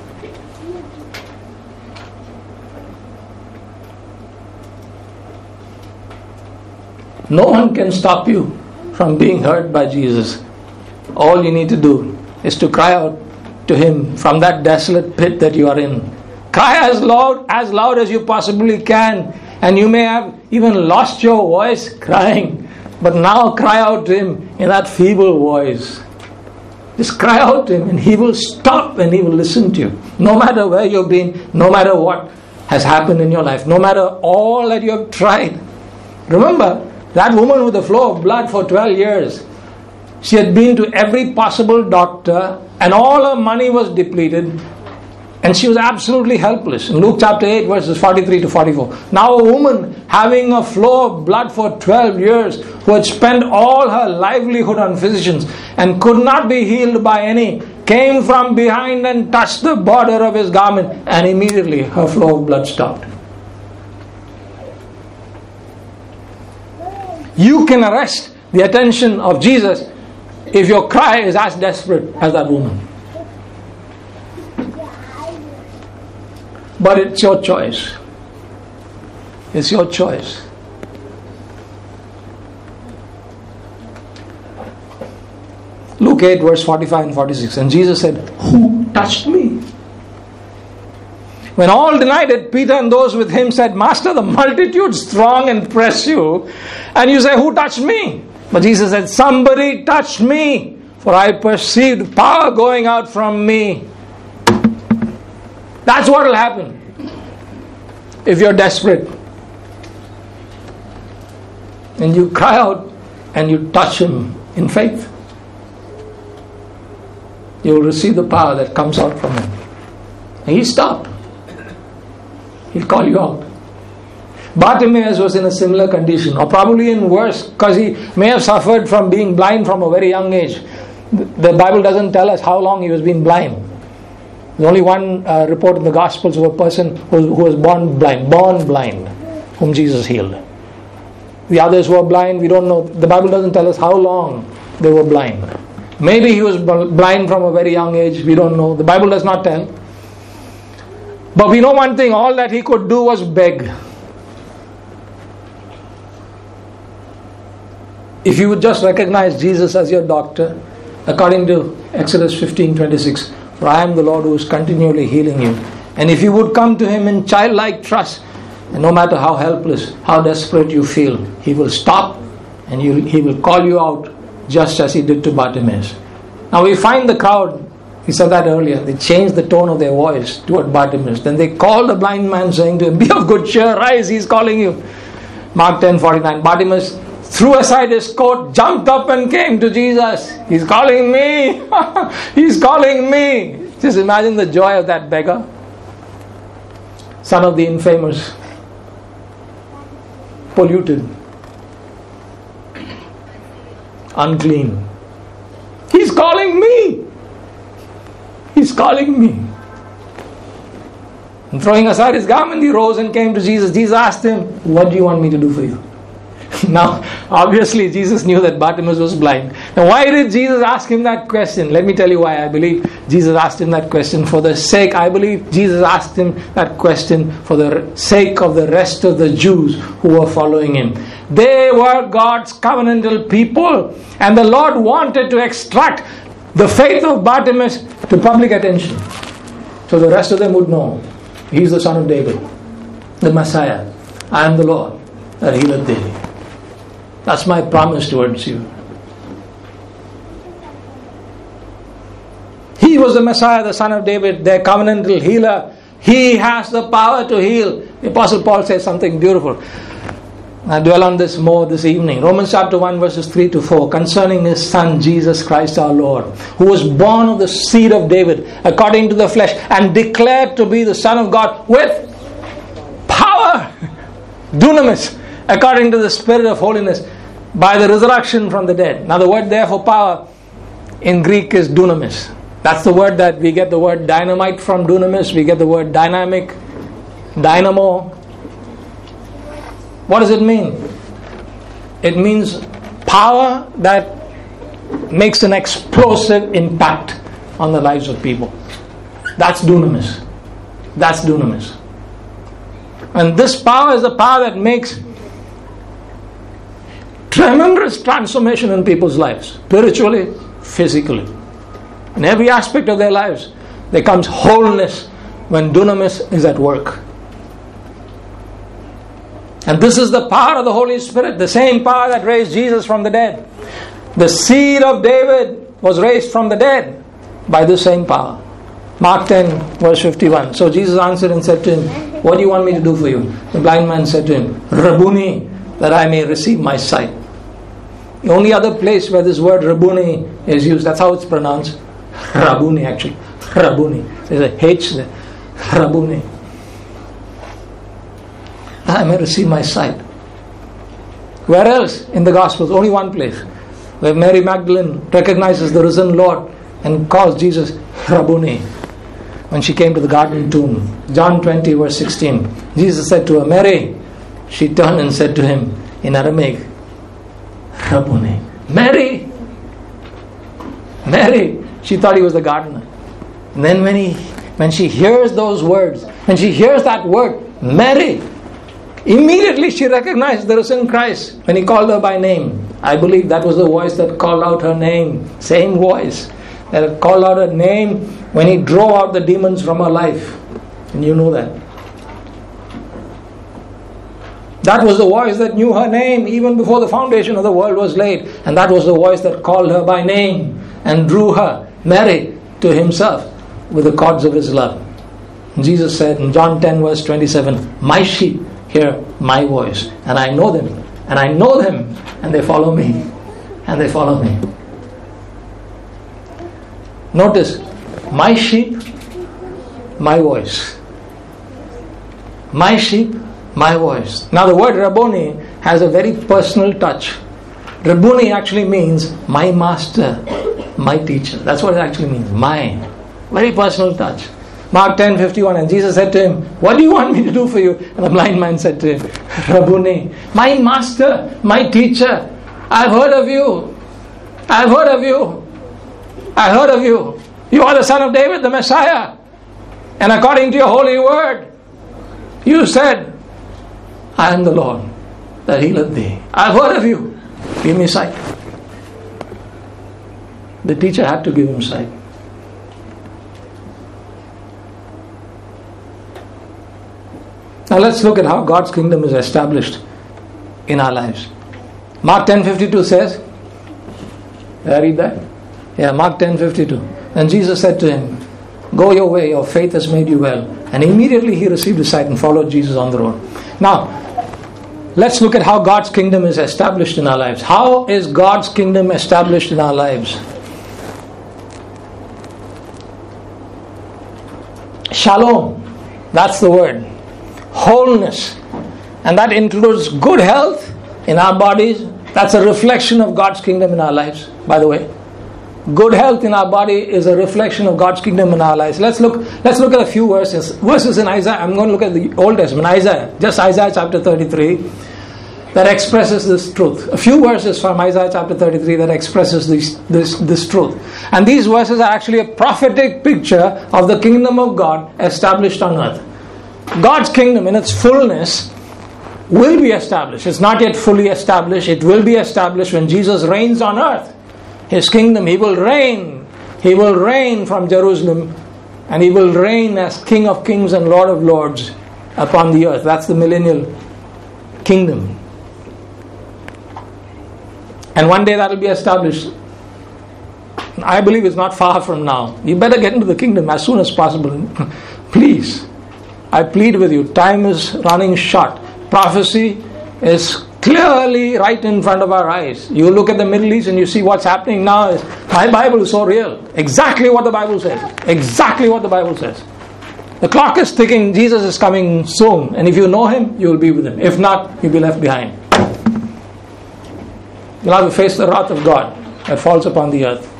No one can stop you from being heard by Jesus. All you need to do is to cry out to Him from that desolate pit that you are in. Cry as loud as loud as you possibly can, and you may have even lost your voice crying, but now cry out to Him in that feeble voice. Just cry out to Him and He will stop and He will listen to you. No matter where you've been, no matter what has happened in your life, no matter all that you have tried. Remember, that woman with the flow of blood for twelve years, she had been to every possible doctor and all her money was depleted and she was absolutely helpless. In Luke chapter eight verses forty-three to forty-four. Now a woman having a flow of blood for twelve years, who had spent all her livelihood on physicians and could not be healed by any, came from behind and touched the border of His garment, and immediately her flow of blood stopped. You can arrest the attention of Jesus if your cry is as desperate as that woman. But it's your choice. It's your choice. Luke eight verse forty-five and forty-six. And Jesus said, who touched me? When all denied it, Peter and those with him said, Master, the multitudes throng and press you, and you say, who touched me? But Jesus said, somebody touched me, for I perceived power going out from me. That's what will happen if you're desperate. And you cry out and you touch Him in faith. You will receive the power that comes out from Him. And He stopped. He'll call you out. Bartimaeus was in a similar condition, or probably in worse, because he may have suffered from being blind from a very young age. The Bible doesn't tell us how long he was being blind. There's only one uh, report in the Gospels of a person who, who was born blind, born blind, whom Jesus healed. The others who were blind, we don't know. The Bible doesn't tell us how long they were blind. Maybe he was blind from a very young age, we don't know. The Bible does not tell. But we know one thing, all that he could do was beg. If you would just recognize Jesus as your doctor, according to Exodus fifteen twenty-six, for I am the Lord who is continually healing you. And if you would come to Him in childlike trust, and no matter how helpless, how desperate you feel, He will stop and you, He will call you out, just as He did to Bartimaeus. Now we find the crowd, we said that earlier, they changed the tone of their voice toward Bartimaeus. Then they called the blind man, saying to him, be of good cheer, rise, He is calling you. Mark ten forty-nine. Bartimaeus threw aside his coat, jumped up and came to Jesus. He's calling me. He's calling me. Just imagine the joy of that beggar, son of the infamous, polluted, unclean. He's calling me. He's calling me. And throwing aside his garment, he rose and came to Jesus. Jesus asked him, what do you want me to do for you? Now, obviously, Jesus knew that Bartimaeus was blind. Now, why did Jesus ask him that question? Let me tell you why I believe Jesus asked him that question. For the sake, I believe Jesus asked him that question for the sake of the rest of the Jews who were following him. They were God's covenantal people, and the Lord wanted to extract the faith of Bartimaeus to public attention, so the rest of them would know He's the Son of David, the Messiah. I am the Lord that healeth thee. That's my promise towards you. He was the Messiah, the Son of David, their covenantal healer. He has the power to heal. The Apostle Paul says something beautiful. I dwell on this more this evening. Romans chapter one verses three to four, concerning His Son Jesus Christ our Lord, who was born of the seed of David according to the flesh, and declared to be the Son of God with power, dunamis, according to the Spirit of holiness, by the resurrection from the dead. Now the word there for power in Greek is dunamis. That's the word that we get the word dynamite from, dunamis. We get the word dynamic, dynamo. What does it mean? It means power that makes an explosive impact on the lives of people. That's dunamis. That's dunamis. And this power is the power that makes tremendous transformation in people's lives, spiritually, physically. In every aspect of their lives, there comes wholeness when dunamis is at work. And this is the power of the Holy Spirit, the same power that raised Jesus from the dead. The seed of David was raised from the dead by this same power. Mark ten verse fifty-one. So Jesus answered and said to him, what do you want me to do for you? The blind man said to him, Rabboni, that I may receive my sight. The only other place where this word Rabboni is used, that's how it's pronounced. Rabboni actually. Rabboni. There's a H there. Rabboni. I may receive my sight. Where else in the Gospels? Only one place, where Mary Magdalene recognizes the risen Lord and calls Jesus Rabboni when she came to the garden tomb. John twenty verse sixteen. Jesus said to her, Mary. She turned and said to him in Aramaic, Rabboni. Mary! Mary! She thought he was the gardener. And then when he, when she hears those words, when she hears that word, Mary, immediately she recognized the risen Christ when He called her by name. I believe that was the voice that called out her name. Same voice that called out her name when He drove out the demons from her life. And you know that. That was the voice that knew her name even before the foundation of the world was laid. And that was the voice that called her by name and drew her, Mary, to Himself with the cords of His love. And Jesus said in John ten verse twenty-seven, my sheep hear my voice, and I know them, and I know them, and they follow me, and they follow me. Notice, my sheep, my voice. My sheep, my voice. Now the word Rabboni has a very personal touch. Rabboni actually means my master, my teacher. That's what it actually means. My. Very personal touch. Mark ten fifty-one, and Jesus said to him, what do you want me to do for you? And the blind man said to him, Rabboni, my master, my teacher, I've heard of you. I've heard of you. I heard of you. You are the Son of David, the Messiah. And according to your holy word, you said, I am the Lord that healeth thee. I've heard of you. Give me sight. The teacher had to give him sight. Now let's look at how God's kingdom is established in our lives. Mark ten fifty-two says, did I read that? Yeah, Mark ten fifty-two. And Jesus said to him, go your way, your faith has made you well. And immediately he received his sight and followed Jesus on the road. Now, Let's look at how God's kingdom is established in our lives. How is God's kingdom established in our lives? Shalom, that's the word. Wholeness. And that includes good health in our bodies. That's a reflection of God's kingdom in our lives, by the way. Good health in our body is a reflection of God's kingdom in our lives. Let's look Let's look at a few verses. Verses in Isaiah. I'm going to look at the Old Testament. Isaiah. Just Isaiah chapter thirty-three. That expresses this truth. A few verses from Isaiah chapter thirty-three that expresses this, this, this truth. And these verses are actually a prophetic picture of the kingdom of God established on earth. God's kingdom in its fullness will be established. It's not yet fully established. It will be established when Jesus reigns on earth. His kingdom, He will reign. He will reign from Jerusalem, and He will reign as King of kings and Lord of lords upon the earth. That's the millennial kingdom. And one day that will be established. I believe it's not far from now. You better get into the kingdom as soon as possible. Please. I plead with you. Time is running short. Prophecy is clearly right in front of our eyes. You look at the Middle East and you see what's happening now. Is my Bible is so real. Exactly what the Bible says. Exactly what the Bible says. The clock is ticking. Jesus is coming soon. And if you know Him, you will be with Him. If not, you'll be left behind. You'll have to face the wrath of God that falls upon the earth.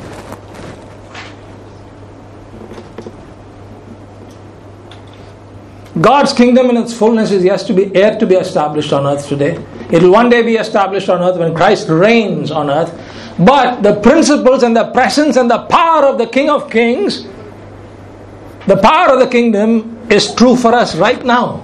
God's kingdom in its fullness is yet to be yet to be established on earth today. It will one day be established on earth when Christ reigns on earth. But the principles and the presence and the power of the King of Kings, the power of the kingdom is true for us right now.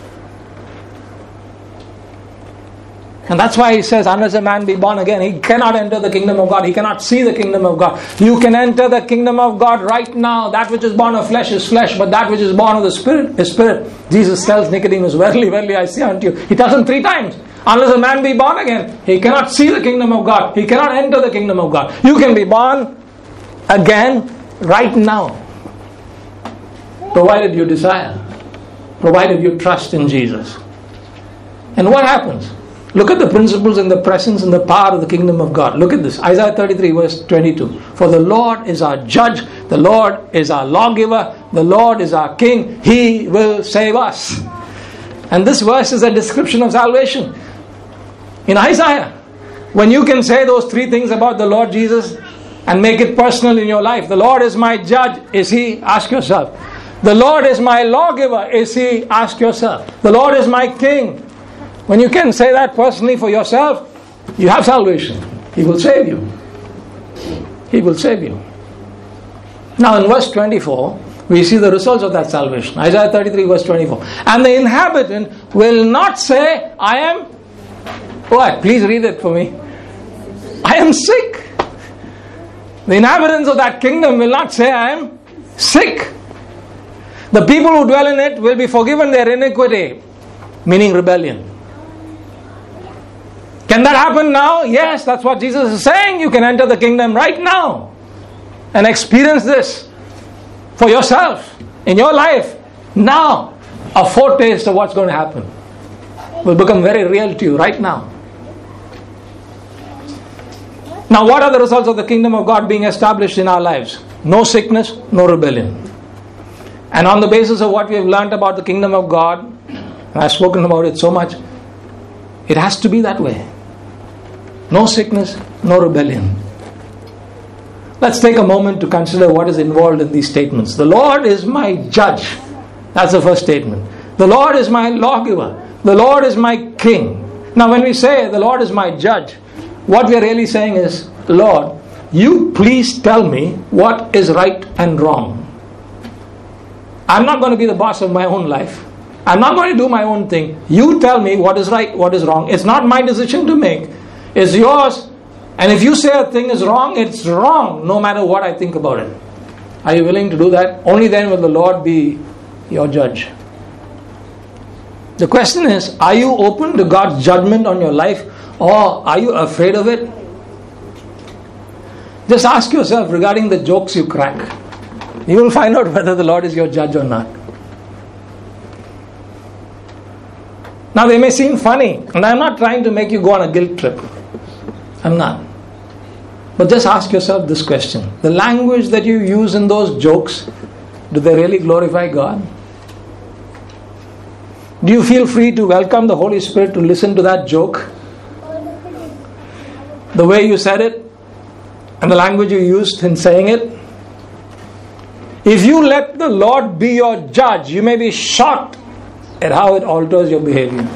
And that's why He says, unless a man be born again, he cannot enter the kingdom of God. He cannot see the kingdom of God. You can enter the kingdom of God right now. That which is born of flesh is flesh, but that which is born of the Spirit is spirit. Jesus tells Nicodemus, verily, verily, I say unto you. He tells him three times, unless a man be born again, he cannot see the kingdom of God. He cannot enter the kingdom of God. You can be born again right now, provided you desire, provided you trust in Jesus. And what happens? Look at the principles and the presence and the power of the kingdom of God. Look at this. Isaiah thirty-three verse twenty-two. For the Lord is our judge. The Lord is our lawgiver. The Lord is our king. He will save us. And this verse is a description of salvation. In Isaiah, when you can say those three things about the Lord Jesus and make it personal in your life. The Lord is my judge. Is He? Ask yourself. The Lord is my lawgiver. Is He? Ask yourself. The Lord is my king. When you can say that personally for yourself, you have salvation. He will save you. He will save you. Now in verse twenty-four, we see the results of that salvation. Isaiah thirty-three verse twenty-four. And the inhabitant will not say, I am... What? Please read it for me. I am sick. The inhabitants of that kingdom will not say, I am sick. The people who dwell in it will be forgiven their iniquity, meaning rebellion. Can that happen now? Yes, that's what Jesus is saying. You can enter the kingdom right now and experience this for yourself in your life. Now, a foretaste of what's going to happen will become very real to you right now. Now, what are the results of the kingdom of God being established in our lives? No sickness, no rebellion. And on the basis of what we have learned about the kingdom of God, and I've spoken about it so much, it has to be that way. No sickness, no rebellion. Let's take a moment to consider what is involved in these statements. The Lord is my judge. That's the first statement. The Lord is my lawgiver. The Lord is my king. Now when we say the Lord is my judge, what we are really saying is, Lord, you please tell me what is right and wrong. I'm not going to be the boss of my own life. I'm not going to do my own thing. You tell me what is right, what is wrong. It's not my decision to make. It's yours. And if you say a thing is wrong, it's wrong, no matter what I think about it. Are you willing to do that? Only then will the Lord be your judge. The question is, are you open to God's judgment on your life, or are you afraid of it? Just ask yourself regarding the jokes you crack. You will find out whether the Lord is your judge or not. Now they may seem funny, and I'm not trying to make you go on a guilt trip. I'm not. But just ask yourself this question. The language that you use in those jokes, do they really glorify God? Do you feel free to welcome the Holy Spirit to listen to that joke? The way you said it, and the language you used in saying it? If you let the Lord be your judge, you may be shocked at how it alters your behavior.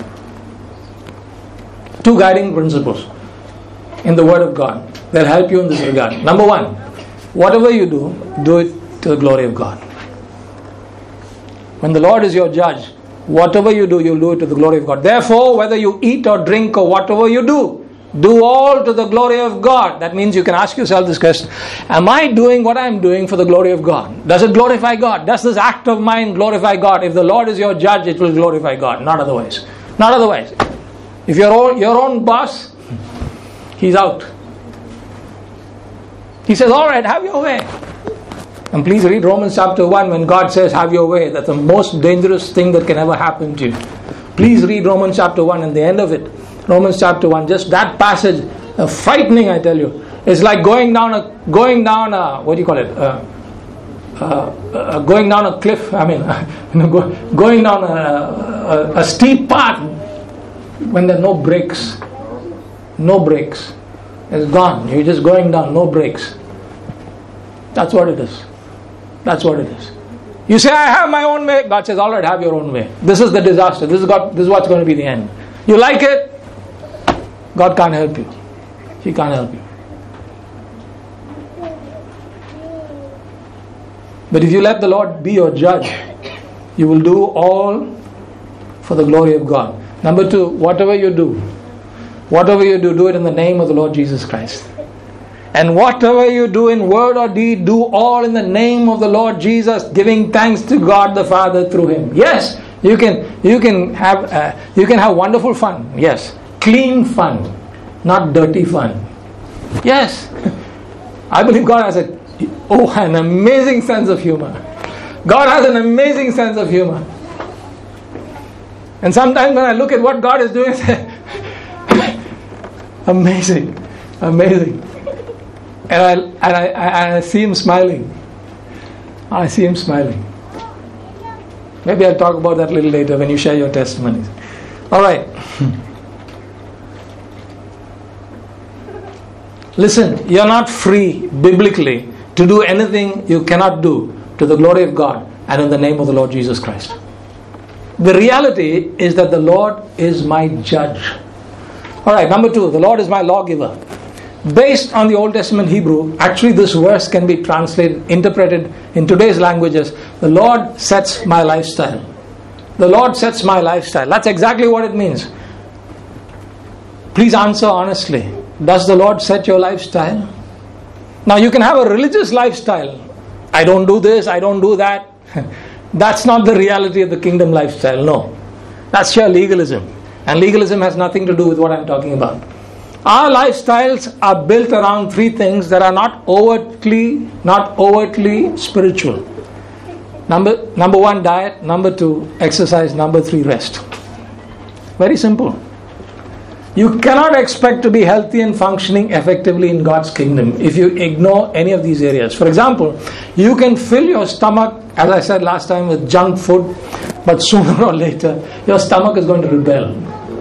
Two guiding principles in the Word of God that help you in this regard. Number one, whatever you do, do it to the glory of God. When the Lord is your judge, whatever you do, you'll do it to the glory of God. Therefore, whether you eat or drink or whatever you do, do all to the glory of God. That means you can ask yourself this question: am I doing what I'm doing for the glory of God? Does it glorify God? Does this act of mine glorify God? If the Lord is your judge, it will glorify God, not otherwise. Not otherwise. If you're own, your own boss, He's out. He says, all right, have your way. And please read Romans chapter one when God says, have your way. That's the most dangerous thing that can ever happen to you. Please read Romans chapter one and the end of it. Romans chapter one, just that passage, uh, frightening, I tell you. It's like going down a, going down a, what do you call it? Uh, uh, uh, going down a cliff, I mean, you know, go, going down a, a, a steep path when there are no brakes. No brakes. It's gone. You're just going down, no brakes. That's what it is. That's what it is. You say, I have my own way. God says, all right, have your own way. This is the disaster. This is, God, this is what's going to be the end. You like it? God can't help you. He can't help you. But if you let the Lord be your judge, you will do all for the glory of God. Number two, whatever you do, whatever you do, do it in the name of the Lord Jesus Christ. And whatever you do in word or deed, do all in the name of the Lord Jesus, giving thanks to God the Father through Him. Yes, you can you can have uh, you can have wonderful fun. Yes, clean fun, not dirty fun. Yes, I believe God has a oh an amazing sense of humor. God has an amazing sense of humor. And sometimes when I look at what God is doing, I say, amazing, amazing. And I, and, I, and I see Him smiling. I see Him smiling. Maybe I'll talk about that a little later when you share your testimonies. Alright. Listen, you're not free biblically to do anything you cannot do to the glory of God and in the name of the Lord Jesus Christ. The reality is that the Lord is my judge. Alright, number two, the Lord is my lawgiver. Based on the Old Testament Hebrew, actually this verse can be translated, interpreted in today's languages. The Lord sets my lifestyle. The Lord sets my lifestyle. That's exactly what it means. Please answer honestly. Does the Lord set your lifestyle? Now you can have a religious lifestyle. I don't do this, I don't do that. That's not the reality of the kingdom lifestyle. No. That's your legalism. And legalism has nothing to do with what I'm talking about. Our lifestyles are built around three things that are not overtly, not overtly spiritual. Number, number one, diet. Number two, exercise. Number three, rest. Very simple. You cannot expect to be healthy and functioning effectively in God's kingdom if you ignore any of these areas. For example, you can fill your stomach, as I said last time, with junk food, but sooner or later, your stomach is going to rebel.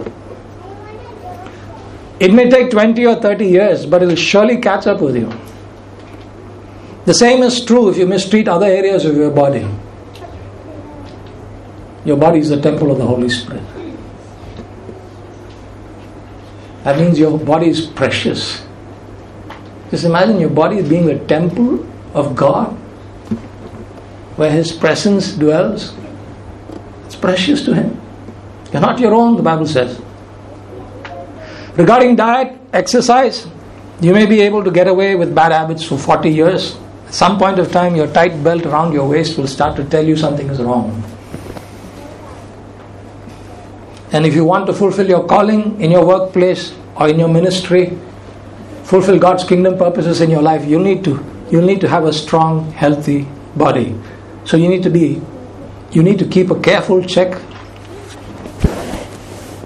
It may take twenty or thirty years, but it will surely catch up with you. The same is true if you mistreat other areas of your body. Your body is the temple of the Holy Spirit. That means your body is precious. Just imagine your body being the temple of God, where His presence dwells. It's precious to Him. You're not your own, the Bible says. Regarding diet, exercise, you may be able to get away with bad habits for forty years. At some point of time, your tight belt around your waist will start to tell you something is wrong. And if you want to fulfill your calling in your workplace or in your ministry, fulfill God's kingdom purposes in your life, you need to you need to have a strong, healthy body. So you need to be you need to keep a careful check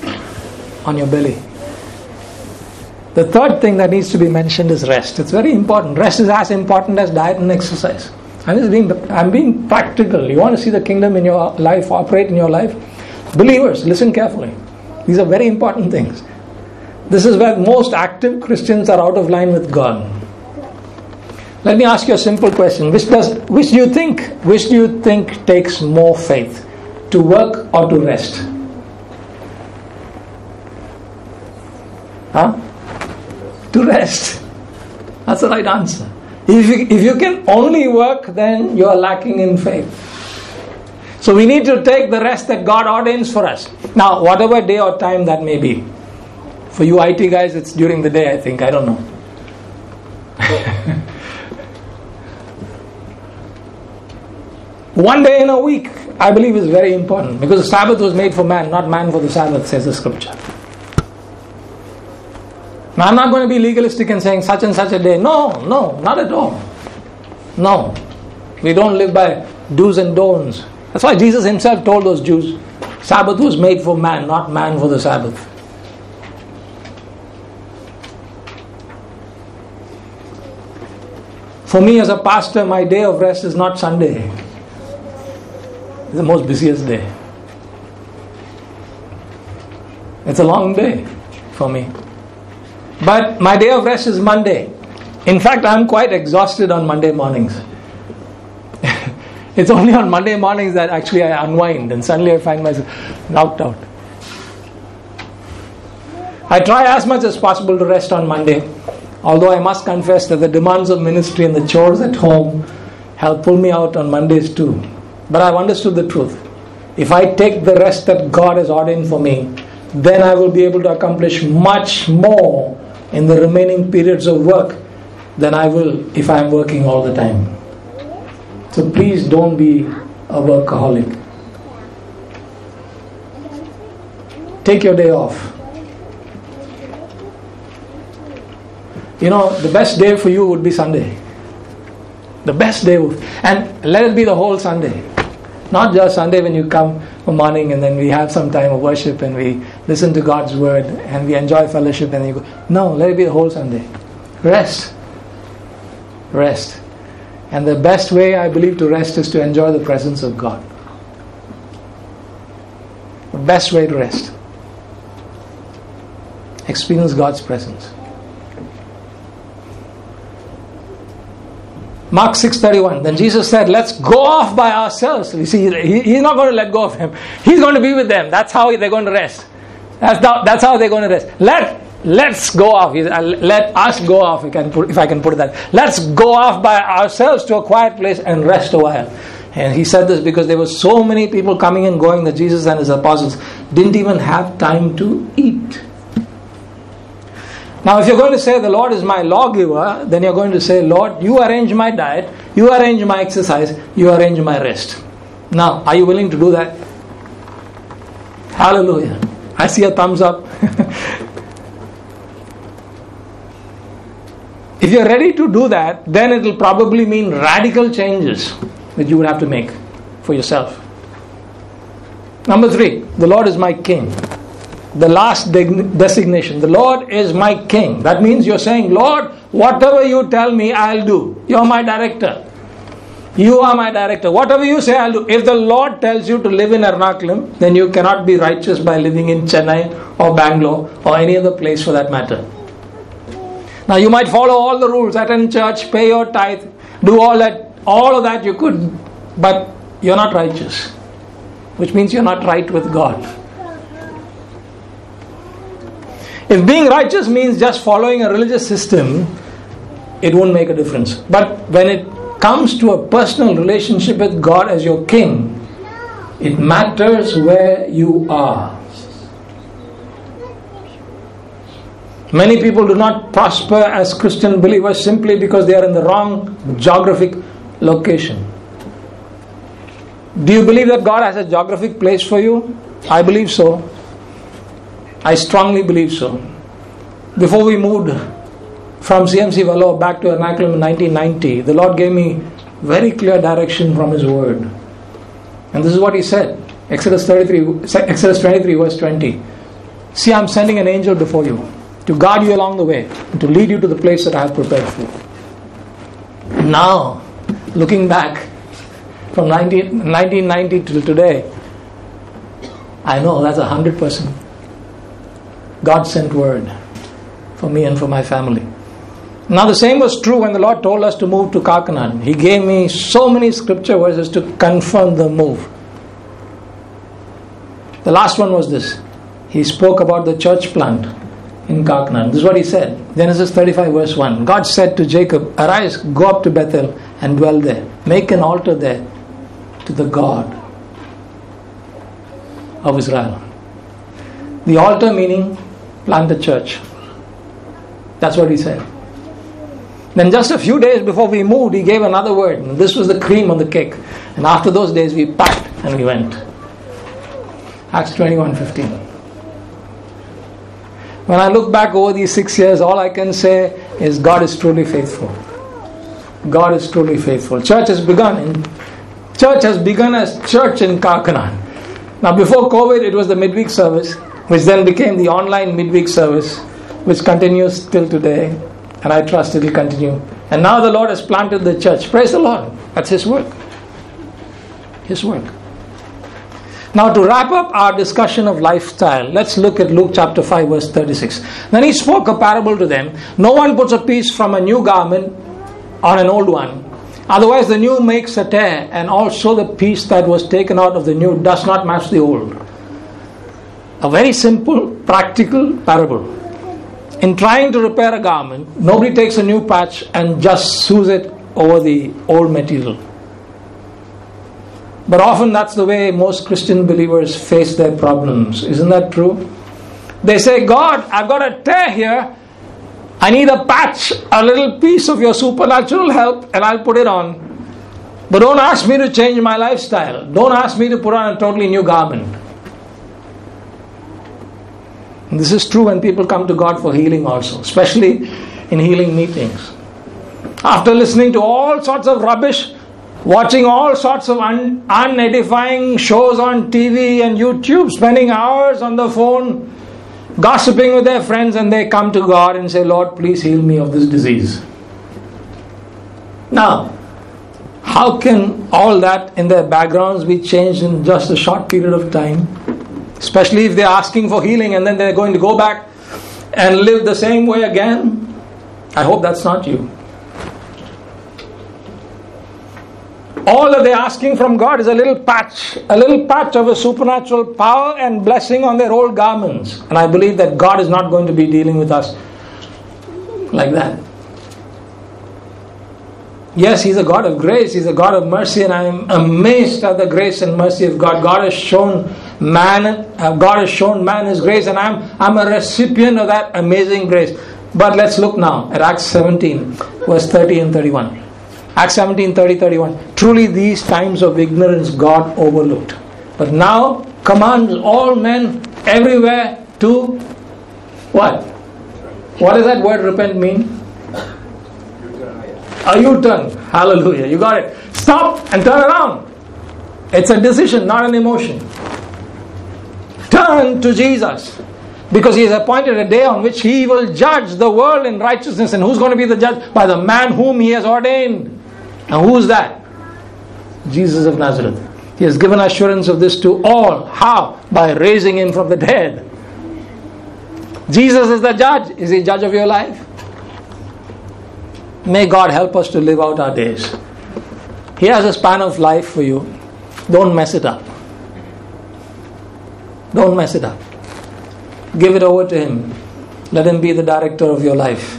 on your belly. The third thing that needs to be mentioned is rest. It's very important. Rest is as important as diet and exercise. I'm just being, I'm being practical. You want to see the kingdom in your life, operate in your life? Believers, listen carefully. These are very important things. This is where most active Christians are out of line with God. Let me ask you a simple question. Which does, which do you think, which do you think takes more faith? To work or to rest? Huh? To rest. That's the right answer. If you, if you can only work, then you are lacking in faith. So we need to take the rest that God ordains for us. Now, whatever day or time that may be. For you I T guys, it's during the day, I think. I don't know. One day in a week, I believe, is very important. Because the Sabbath was made for man, not man for the Sabbath, says the scripture. Now, I'm not going to be legalistic and saying such and such a day. No, no, not at all. No. We don't live by do's and don'ts. That's why Jesus himself told those Jews, Sabbath was made for man, not man for the Sabbath. For me as a pastor, my day of rest is not Sunday. It's the most busiest day. It's a long day for me. But my day of rest is Monday. In fact, I'm quite exhausted on Monday mornings. It's only on Monday mornings that actually I unwind and suddenly I find myself knocked out. I try as much as possible to rest on Monday. Although I must confess that the demands of ministry and the chores at home help pull me out on Mondays too. But I've understood the truth. If I take the rest that God has ordained for me, then I will be able to accomplish much more in the remaining periods of work than I will if I am working all the time. So please don't be a workaholic. Take your day off. You know, the best day for you would be Sunday. The best day would, and let it be the whole Sunday. Not just Sunday when you come for morning and then we have some time of worship and we listen to God's word and we enjoy fellowship and then you go. No, let it be the whole Sunday. Rest. Rest. And the best way I believe to rest is to enjoy the presence of God. The best way to rest. Experience God's presence. Mark six thirty-one. Then Jesus said, let's go off by ourselves. You see, he, he's not going to let go of him. He's going to be with them. That's how they're going to rest. That's, the, that's how they're going to rest. Let, let's go off. Let us go off, if I, can put, if I can put it that. Let's go off by ourselves to a quiet place and rest a while. And he said this because there were so many people coming and going that Jesus and his apostles didn't even have time to eat. Now, if you're going to say the Lord is my lawgiver, then you're going to say, Lord, you arrange my diet, you arrange my exercise, you arrange my rest. Now, are you willing to do that? Hallelujah. I see a thumbs up. If you're ready to do that, then it will probably mean radical changes that you would have to make for yourself. Number three, the Lord is my king. The last designation, the Lord is my king. That means you're saying, Lord, whatever you tell me, I'll do. You're my director. You are my director. Whatever you say, I'll do. If the Lord tells you to live in Ernakulam, then you cannot be righteous by living in Chennai or Bangalore or any other place for that matter. Now you might follow all the rules, attend church, pay your tithe, do all that, all of that you could, but you're not righteous, which means you're not right with God. If being righteous means just following a religious system, it won't make a difference. But when it comes to a personal relationship with God as your king, it matters where you are. Many people do not prosper as Christian believers simply because they are in the wrong geographic location. Do you believe that God has a geographic place for you? I believe so. I strongly believe so. Before we moved from C M C Vellore back to Ernakulam in nineteen ninety, the Lord gave me very clear direction from His Word. And this is what He said. Exodus thirty-three, Exodus twenty-three verse twenty. See, I'm sending an angel before you to guard you along the way and to lead you to the place that I have prepared for you. Now, looking back from nineteen ninety till today, I know that's a hundred percent God sent word for me and for my family. Now the same was true when the Lord told us to move to Kakinada. He gave me so many scripture verses to confirm the move. The last one was this. He spoke about the church plant in Kakinada. This is what he said. Genesis thirty-five verse one. God said to Jacob, arise, go up to Bethel and dwell there. Make an altar there to the God of Israel. The altar meaning plant the church. That's what he said. Then just a few days before we moved, he gave another word. And this was the cream on the cake. And after those days we packed and we went. Acts twenty-one fifteen. When I look back over these six years, all I can say is God is truly faithful. God is truly faithful. Church has begun in, church has begun as church in Kakinada. Now before COVID, it was the midweek service, which then became the online midweek service, which continues till today. And I trust it will continue. And now the Lord has planted the church. Praise the Lord. That's His work. His work. Now to wrap up our discussion of lifestyle, let's look at Luke chapter five verse thirty-six. Then He spoke a parable to them. No one puts a piece from a new garment on an old one. Otherwise the new makes a tear, and also the piece that was taken out of the new does not match the old. A very simple, practical parable. In trying to repair a garment, nobody takes a new patch and just sews it over the old material. But often that's the way most Christian believers face their problems. Isn't that true? They say, God, I've got a tear here. I need a patch, a little piece of your supernatural help, and I'll put it on. But don't ask me to change my lifestyle. Don't ask me to put on a totally new garment. And this is true when people come to God for healing also, especially in healing meetings. After listening to all sorts of rubbish, watching all sorts of un- unedifying shows on T V and YouTube, spending hours on the phone, gossiping with their friends, and they come to God and say, Lord, please heal me of this disease. Now, how can all that in their backgrounds be changed in just a short period of time? Especially if they're asking for healing and then they're going to go back and live the same way again. I hope that's not you. All that they're asking from God is a little patch, a little patch of a supernatural power and blessing on their old garments. And I believe that God is not going to be dealing with us like that. Yes, He's a God of grace, He's a God of mercy, and I am amazed at the grace and mercy of God. God has shown man, uh, God has shown man His grace, and I'm I'm a recipient of that amazing grace. But let's look now at Acts seventeen, verse thirty and thirty-one. Acts seventeen, thirty, thirty-one. Truly these times of ignorance God overlooked, but now commands all men everywhere to what? What does that word repent mean? A U-turn. Hallelujah. You got it. Stop and turn around. It's a decision, not an emotion. Turn to Jesus. Because He has appointed a day on which He will judge the world in righteousness. And who's going to be the judge? By the man whom He has ordained. And who is that? Jesus of Nazareth. He has given assurance of this to all. How? By raising Him from the dead. Jesus is the judge. Is He judge of your life? May God help us to live out our days. He has a span of life for you. Don't mess it up. Don't mess it up. Give it over to Him. Let Him be the director of your life.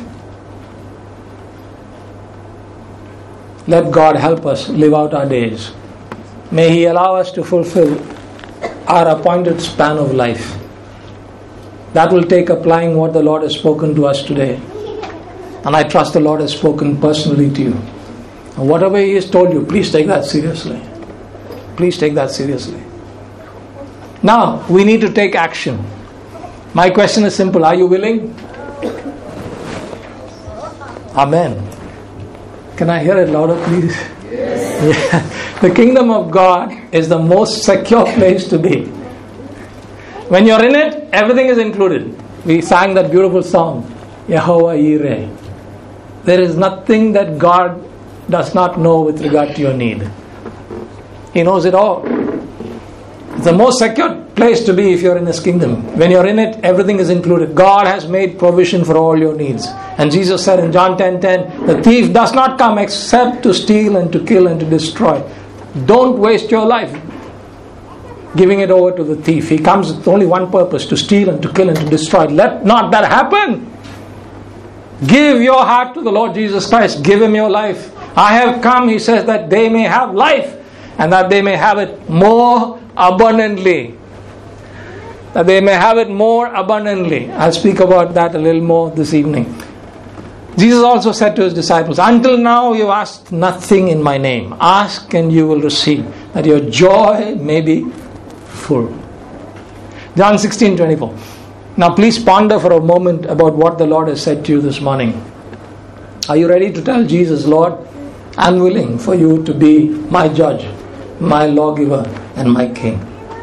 Let God help us live out our days. May He allow us to fulfill our appointed span of life. That will take applying what the Lord has spoken to us today. And I trust the Lord has spoken personally to you. And whatever He has told you, please take that seriously. Please take that seriously. Now, we need to take action. My question is simple. Are you willing? Amen. Can I hear it louder, please? Yes. Yeah. The kingdom of God is the most secure place to be. When you're in it, everything is included. We sang that beautiful song, Yehovah Yireh. There is nothing that God does not know with regard to your need. He knows it all. It's the most secure place to be if you're in His kingdom. When you're in it, everything is included. God has made provision for all your needs. And Jesus said in John ten ten, the thief does not come except to steal and to kill and to destroy. Don't waste your life giving it over to the thief. He comes with only one purpose, to steal and to kill and to destroy. Let not that happen. Give your heart to the Lord Jesus Christ. Give Him your life. I have come, He says, that they may have life and that they may have it more abundantly. That they may have it more abundantly. I'll speak about that a little more this evening. Jesus also said to His disciples, until now you asked nothing in my name. Ask and you will receive, that your joy may be full. John sixteen twenty-four. Now please ponder for a moment about what the Lord has said to you this morning. Are you ready to tell Jesus, Lord, I'm willing for you to be my judge, my lawgiver, and my king.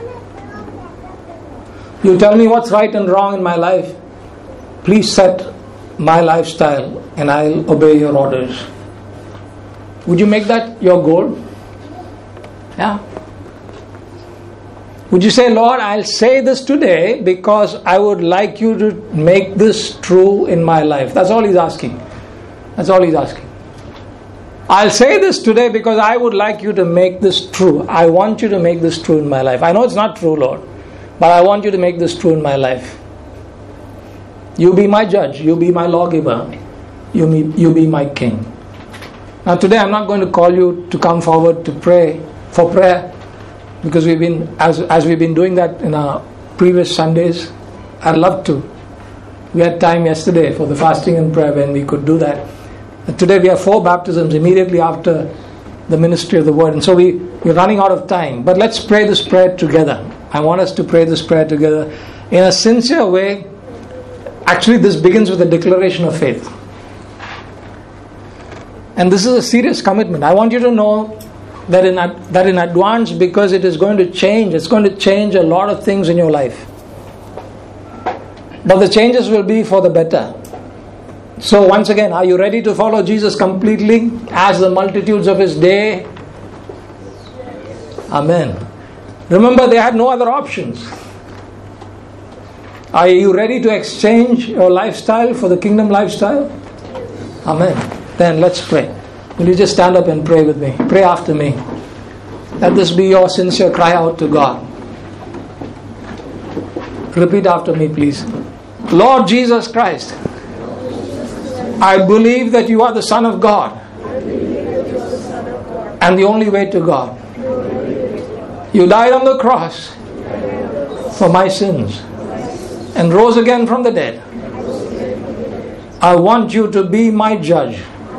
You tell me what's right and wrong in my life. Please set my lifestyle and I'll obey your orders. Would you make that your goal? Yeah. Would you say, Lord, I'll say this today because I would like you to make this true in my life. That's all He's asking. That's all He's asking. I'll say this today because I would like you to make this true. I want you to make this true in my life. I know it's not true, Lord, but I want you to make this true in my life. You be my judge. You be my lawgiver. You be, you be my king. Now today I'm not going to call you to come forward to pray for prayer, because we've been, as, as we've been doing that in our previous Sundays. I'd love to. We had time yesterday for the fasting and prayer when we could do that. And today we have four baptisms immediately after the ministry of the word. And so we, we're running out of time. But let's pray this prayer together. I want us to pray this prayer together in a sincere way. Actually, this begins with a declaration of faith. And this is a serious commitment. I want you to know that in that in advance, because it is going to change. It's going to change a lot of things in your life. But the changes will be for the better. So once again, are you ready to follow Jesus completely as the multitudes of His day? Amen. Remember, they had no other options. Are you ready to exchange your lifestyle for the kingdom lifestyle? Amen. Then let's pray. Will you just stand up and pray with me? Pray after me. Let this be your sincere cry out to God. Repeat after me, please. Lord Jesus Christ, I believe that you are the Son of God and the only way to God. You died on the cross for my sins and rose again from the dead. I want you to be my judge,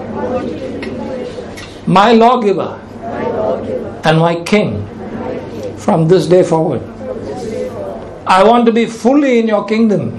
my lawgiver, and my king from this day forward. I want to be fully in your kingdom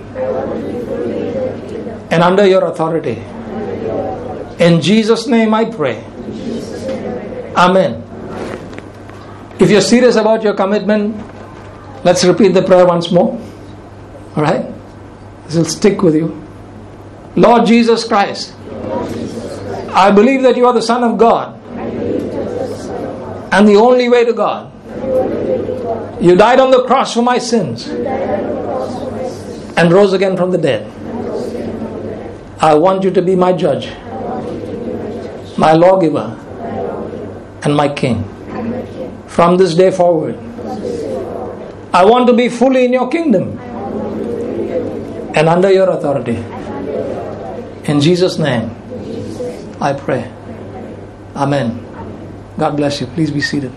and under your authority. In Jesus' name I pray. Amen. If you're serious about your commitment, let's repeat the prayer once more. Alright? This will stick with you. Lord Jesus Christ, I believe that you are the Son of God and the only way to God. You died on the cross for my sins and rose again from the dead. I want you to be my judge, my lawgiver, and my king. From this day forward, I want to be fully in your kingdom and under your authority. In Jesus' name, I pray. Amen. God bless you. Please be seated.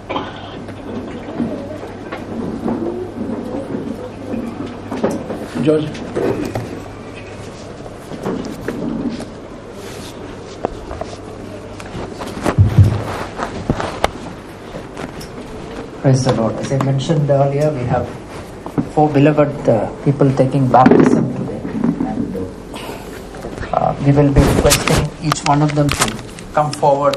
George. Praise the Lord. As I mentioned earlier, we have four beloved uh, people taking baptism today, and uh, we will be requesting each one of them to come forward